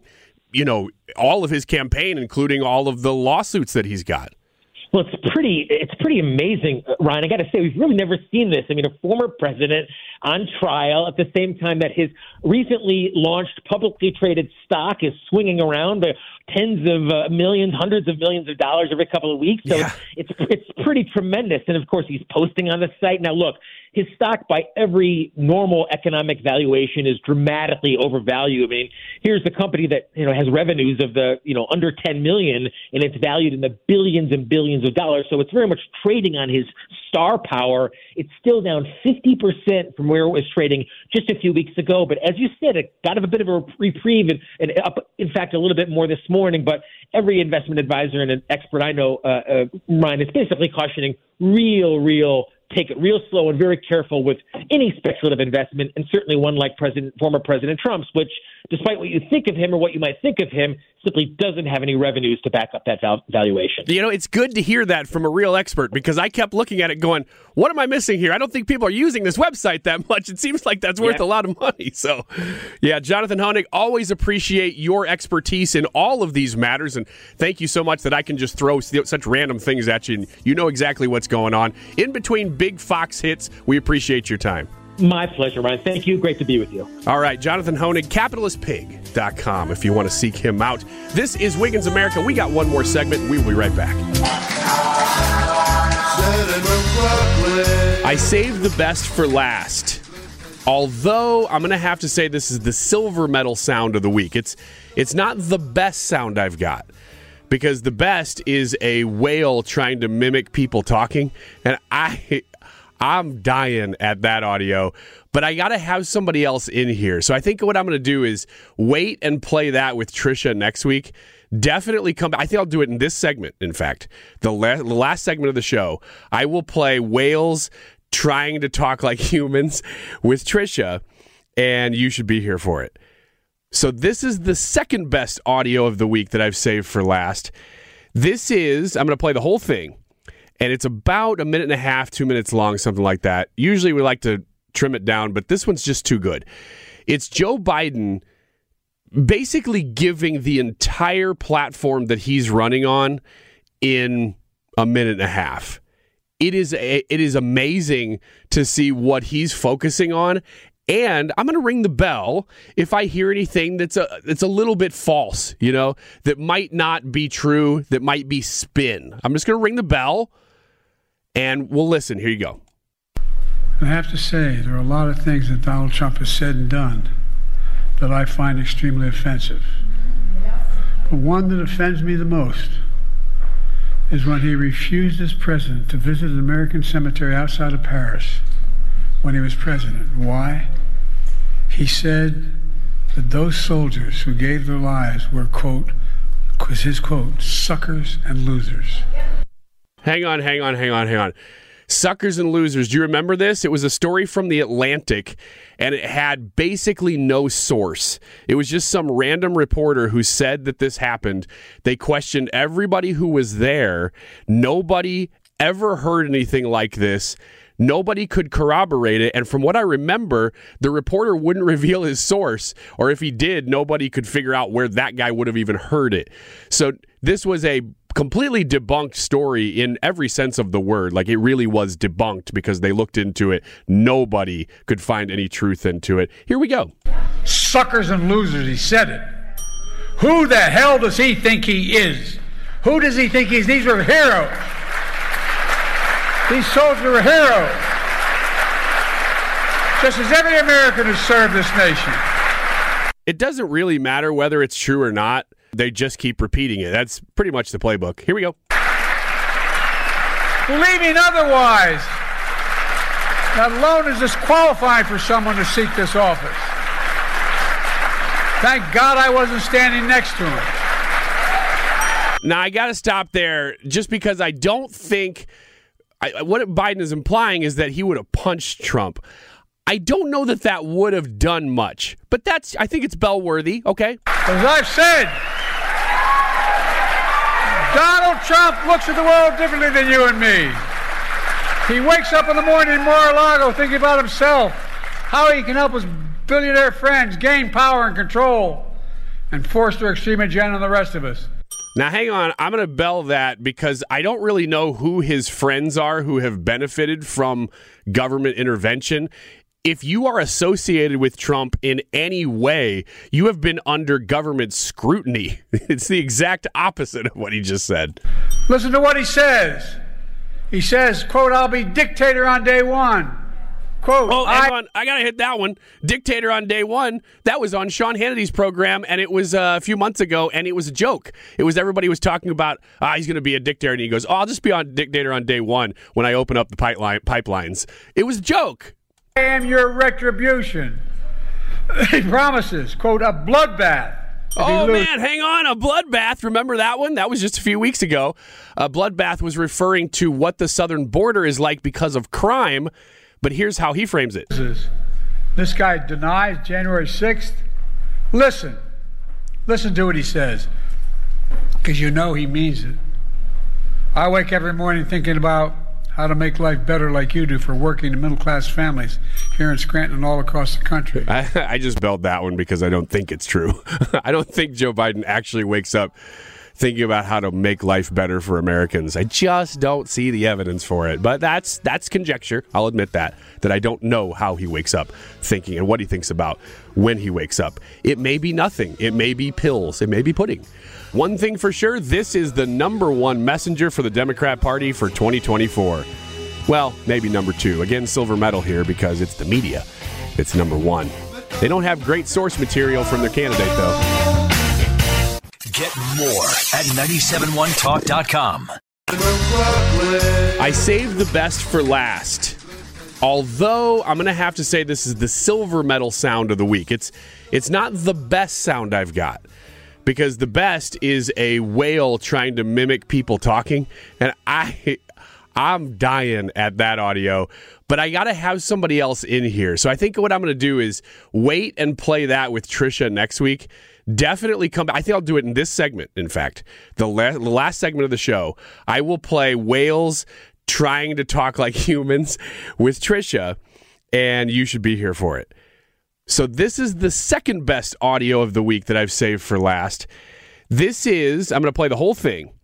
all of his campaign, including all of the lawsuits that he's got? Well, it's pretty amazing, Ryan. I got to say, we've really never seen this. I mean, a former president on trial at the same time that his recently launched publicly traded stock is swinging around by tens of millions, hundreds of millions of dollars every couple of weeks. So it's pretty tremendous. And of course, he's posting on the site. Now, look, his stock by every normal economic valuation is dramatically overvalued. I mean, here's the company that, has revenues of under 10 million, and it's valued in the billions and billions of dollars. So it's very much trading on his star power. It's still down 50% from where it was trading just a few weeks ago. But as you said, it got a bit of a reprieve and up, in fact, a little bit more this morning. But every investment advisor and an expert I know, Ryan, is basically cautioning take it real slow and very careful with any speculative investment, and certainly one like former President Trump's, which, despite what you think of him or what you might think of him, simply doesn't have any revenues to back up that valuation. It's good to hear that from a real expert, because I kept looking at it going, what am I missing here? I don't think people are using this website that much. It seems like that's worth a lot of money. So, Jonathan Hoenig, always appreciate your expertise in all of these matters, and thank you so much that I can just throw such random things at you, and you know exactly what's going on. In between big Fox hits, we appreciate your time. My pleasure, Ryan. Thank you. Great to be with you. All right, Jonathan Hoenig, capitalistpig.com if you want to seek him out. This is Wiggins America. We got one more segment. We will be right back. I saved the best for last. Although I'm going to have to say this is the silver medal sound of the week. It's not the best sound I've got, because the best is a whale trying to mimic people talking, and I'm dying at that audio, but I got to have somebody else in here. So I think what I'm going to do is wait and play that with Trisha next week. Definitely come back. I think I'll do it in this segment, in fact. The last segment of the show, I will play whales trying to talk like humans with Trisha, and you should be here for it. So this is the second best audio of the week that I've saved for last. I'm going to play the whole thing. And it's about a minute and a half, 2 minutes long, something like that. Usually we like to trim it down, but this one's just too good. It's Joe Biden basically giving the entire platform that he's running on in a minute and a half. It is amazing to see what he's focusing on. And I'm going to ring the bell if I hear anything that's a little bit false, that might not be true, that might be spin. I'm just going to ring the bell, and we'll listen. Here you go. I have to say, there are a lot of things that Donald Trump has said and done that I find extremely offensive. But one that offends me the most is when he refused as president to visit an American cemetery outside of Paris when he was president. Why? He said that those soldiers who gave their lives were, quote, was his quote, suckers and losers. Hang on. Suckers and losers. Do you remember this? It was a story from The Atlantic, and it had basically no source. It was just some random reporter who said that this happened. They questioned everybody who was there. Nobody ever heard anything like this. Nobody could corroborate it. And from what I remember, the reporter wouldn't reveal his source, or if he did, nobody could figure out where that guy would have even heard it. So this was a completely debunked story in every sense of the word. Like, it really was debunked because they looked into it. Nobody could find any truth into it. Here we go. Suckers and losers, he said it. Who the hell does he think he is? Who does he think he is? These are heroes. These soldiers are heroes. Just as every American who served this nation. It doesn't really matter whether it's true or not. They just keep repeating it. That's pretty much the playbook. Here we go. Believing otherwise, that alone is disqualifying for someone to seek this office. Thank God I wasn't standing next to him. Now, I got to stop there just because I don't think... what Biden is implying is that he would have punched Trump. I don't know that would have done much, but I think it's bell-worthy, okay? As I've said, Donald Trump looks at the world differently than you and me. He wakes up in the morning in Mar-a-Lago thinking about himself, how he can help his billionaire friends gain power and control and force their extreme agenda on the rest of us. Now, hang on. I'm going to bell that because I don't really know who his friends are who have benefited from government intervention. If you are associated with Trump in any way, you have been under government scrutiny. It's the exact opposite of what he just said. Listen to what he says. He says, quote, I'll be dictator on day one. Quote, hang on. I got to hit that one. Dictator on day one. That was on Sean Hannity's program, and it was a few months ago, and it was a joke. It was everybody was talking about, he's going to be a dictator, and he goes, I'll just be on dictator on day one when I open up the pipelines. It was a joke. I am your retribution. He promises, quote, a bloodbath. Oh, man, hang on. A bloodbath. Remember that one? That was just a few weeks ago. A bloodbath was referring to what the southern border is like because of crime. But here's how he frames it. This guy denies January 6th. Listen to what he says, because you know he means it. I wake every morning thinking about how to make life better like you do for working and middle-class families here in Scranton and all across the country. I just belled that one because I don't think it's true. I don't think Joe Biden actually wakes up thinking about how to make life better for Americans. I just don't see the evidence for it. But that's conjecture. I'll admit that I don't know how he wakes up thinking and what he thinks about when he wakes up. It may be nothing. It may be pills. It may be pudding. One thing for sure, this is the number one messenger for the Democrat Party for 2024. Well, maybe number two. Again, silver medal here because it's the media. It's number one. They don't have great source material from their candidate, though. Get more at 971talk.com. I saved the best for last. Although I'm going to have to say this is the silver medal sound of the week. It's not the best sound I've got because the best is a whale trying to mimic people talking. And I'm dying at that audio, but I got to have somebody else in here. So I think what I'm going to do is wait and play that with Trisha next week. Definitely come back. I think I'll do it in this segment, in fact. The last segment of the show, I will play whales trying to talk like humans with Trisha, and you should be here for it. So this is the second best audio of the week that I've saved for last. I'm going to play the whole thing,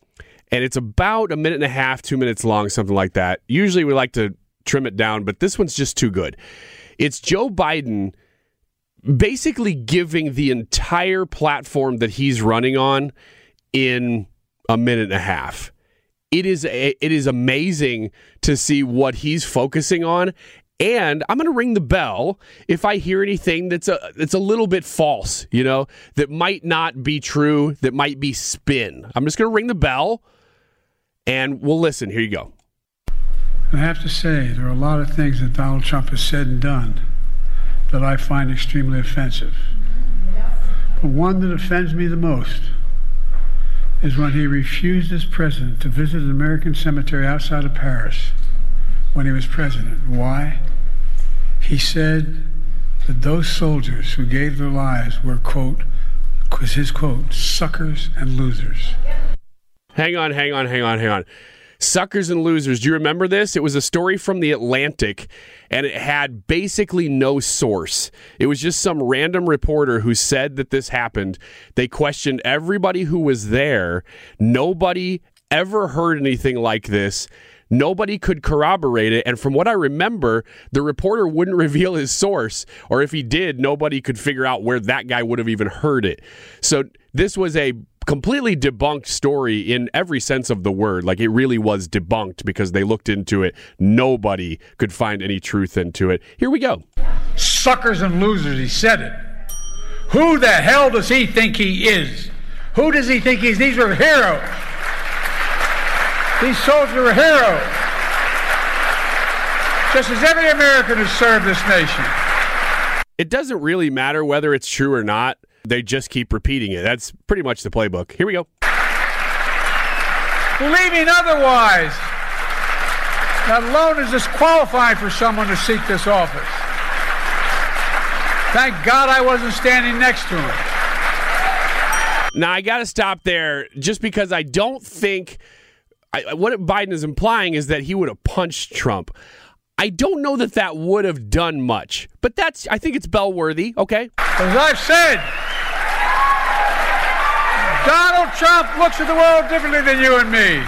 and it's about a minute and a half, 2 minutes long, something like that. Usually we like to trim it down, but this one's just too good. It's Joe Biden basically giving the entire platform that he's running on in a minute and a half. It is amazing to see what he's focusing on. And I'm going to ring the bell if I hear anything that's a little bit false, that might not be true, that might be spin. I'm just going to ring the bell, and we'll listen. Here you go. I have to say, there are a lot of things that Donald Trump has said and done that I find extremely offensive. But one that offends me the most is when he refused as president to visit an American cemetery outside of Paris when he was president. Why? He said that those soldiers who gave their lives were, quote, was his quote, suckers and losers. Hang on. Suckers and losers. Do you remember this? It was a story from The Atlantic, and it had basically no source. It was just some random reporter who said that this happened. They questioned everybody who was there. Nobody ever heard anything like this. Nobody could corroborate it. And from what I remember, the reporter wouldn't reveal his source. Or if he did, nobody could figure out where that guy would have even heard it. So this was a completely debunked story in every sense of the word. Like, it really was debunked because they looked into it. Nobody could find any truth into it. Here we go. Suckers and losers, he said it. Who the hell does he think he is? Who does he think he is? These are heroes. These soldiers are heroes. Just as every American who served this nation. It doesn't really matter whether it's true or not. They just keep repeating it. That's pretty much the playbook. Here we go. Believing otherwise, that alone is disqualifying for someone to seek this office. Thank God I wasn't standing next to him. Now, I got to stop there just because I don't think... what Biden is implying is that he would have punched Trump. I don't know that would have done much, but I think it's bell-worthy, okay? As I've said, Donald Trump looks at the world differently than you and me.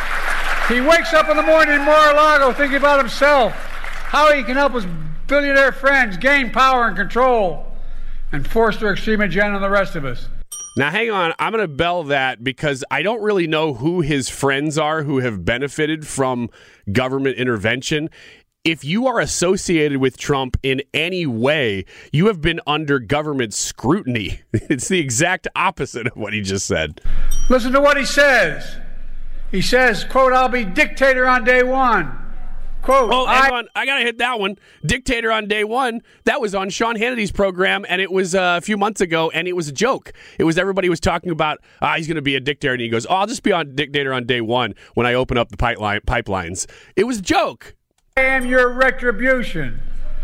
He wakes up in the morning in Mar-a-Lago thinking about himself, how he can help his billionaire friends gain power and control, and force their extreme agenda on the rest of us. Now, hang on. I'm going to bell that because I don't really know who his friends are who have benefited from government intervention. If you are associated with Trump in any way, you have been under government scrutiny. It's the exact opposite of what he just said. Listen to what he says. He says, quote, I'll be dictator on day one. Quote, hang on. I got to hit that one. Dictator on day one. That was on Sean Hannity's program, and it was a few months ago, and it was a joke. It was everybody was talking about, he's going to be a dictator, and he goes, I'll just be on dictator on day one when I open up the pipelines. It was a joke. I am your retribution.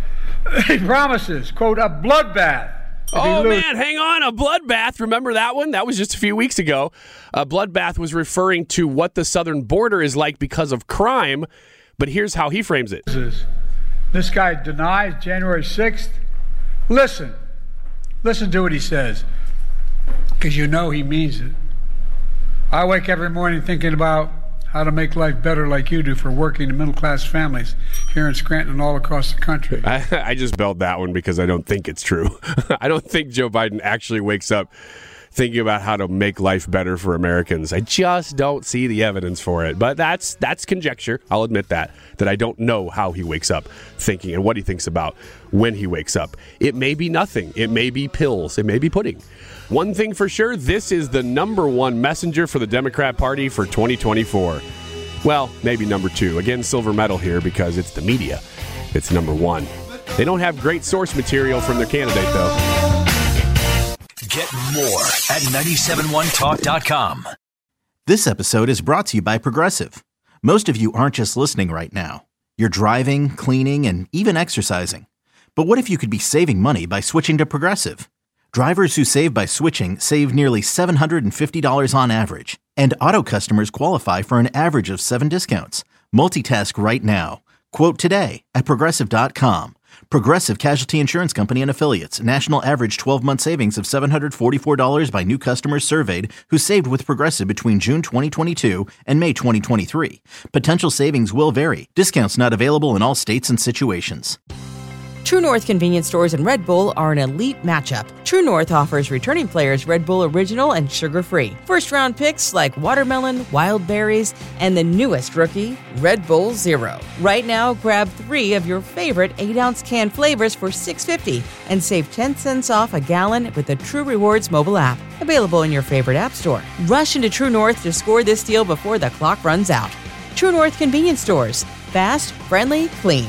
He promises, quote, a bloodbath. Oh, man, hang on. A bloodbath. Remember that one? That was just a few weeks ago. A bloodbath was referring to what the southern border is like because of crime. But here's how he frames it. This guy denies January 6th. Listen to what he says, because you know he means it. I wake every morning thinking about how to make life better like you do for working and middle-class families here in Scranton and all across the country. I just belled that one because I don't think it's true. I don't think Joe Biden actually wakes up thinking about how to make life better for Americans. I just don't see the evidence for it. But that's conjecture. I'll admit that I don't know how he wakes up thinking and what he thinks about when he wakes up. It may be nothing. It may be pills. It may be pudding. One thing for sure, this is the number one messenger for the Democrat Party for 2024. Well, maybe number two. Again, silver medal here because it's the media. It's number one. They don't have great source material from their candidate, though. Get more at 971talk.com. This episode is brought to you by Progressive. Most of you aren't just listening right now. You're driving, cleaning, and even exercising. But what if you could be saving money by switching to Progressive? Drivers who save by switching save nearly $750 on average. And auto customers qualify for an average of 7 discounts. Multitask right now. Quote today at Progressive.com. Progressive Casualty Insurance Company and Affiliates. National average 12-month savings of $744 by new customers surveyed who saved with Progressive between June 2022 and May 2023. Potential savings will vary. Discounts not available in all states and situations. True North convenience stores and Red Bull are an elite matchup. True North offers returning players Red Bull Original and sugar-free. First-round picks like watermelon, wild berries, and the newest rookie, Red Bull Zero. Right now, grab 3 of your favorite 8-ounce can flavors for $6.50 and save 10 cents off a gallon with the True Rewards mobile app. Available in your favorite app store. Rush into True North to score this deal before the clock runs out. True North convenience stores. Fast, friendly, clean.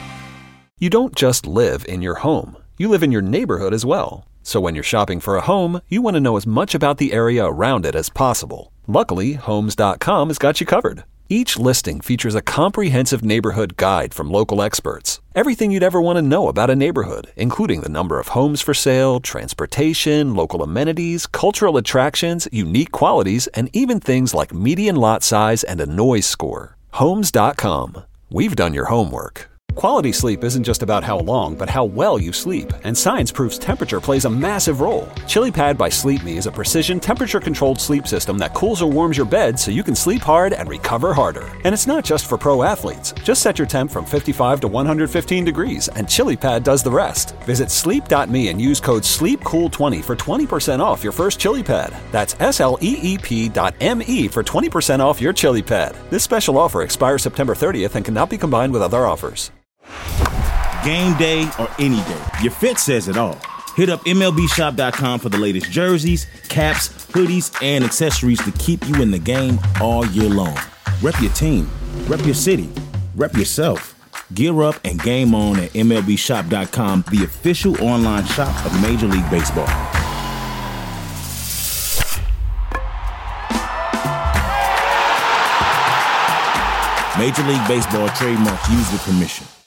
You don't just live in your home. You live in your neighborhood as well. So when you're shopping for a home, you want to know as much about the area around it as possible. Luckily, Homes.com has got you covered. Each listing features a comprehensive neighborhood guide from local experts. Everything you'd ever want to know about a neighborhood, including the number of homes for sale, transportation, local amenities, cultural attractions, unique qualities, and even things like median lot size and a noise score. Homes.com. We've done your homework. Quality sleep isn't just about how long, but how well you sleep. And science proves temperature plays a massive role. ChiliPad by Sleep Me is a precision temperature-controlled sleep system that cools or warms your bed so you can sleep hard and recover harder. And it's not just for pro athletes. Just set your temp from 55 to 115 degrees, and ChiliPad does the rest. Visit sleep.me and use code SLEEPCOOL20 for 20% off your first ChiliPad. That's SLEEP.me for 20% off your ChiliPad. This special offer expires September 30th and cannot be combined with other offers. Game day or any day, your fit says it all. Hit up MLBshop.com for the latest jerseys, caps, hoodies, and accessories to keep you in the game all year long. Rep your team, rep your city, rep yourself. Gear up and game on at MLBshop.com, the official online shop of Major League Baseball. Major League Baseball trademarks used with permission.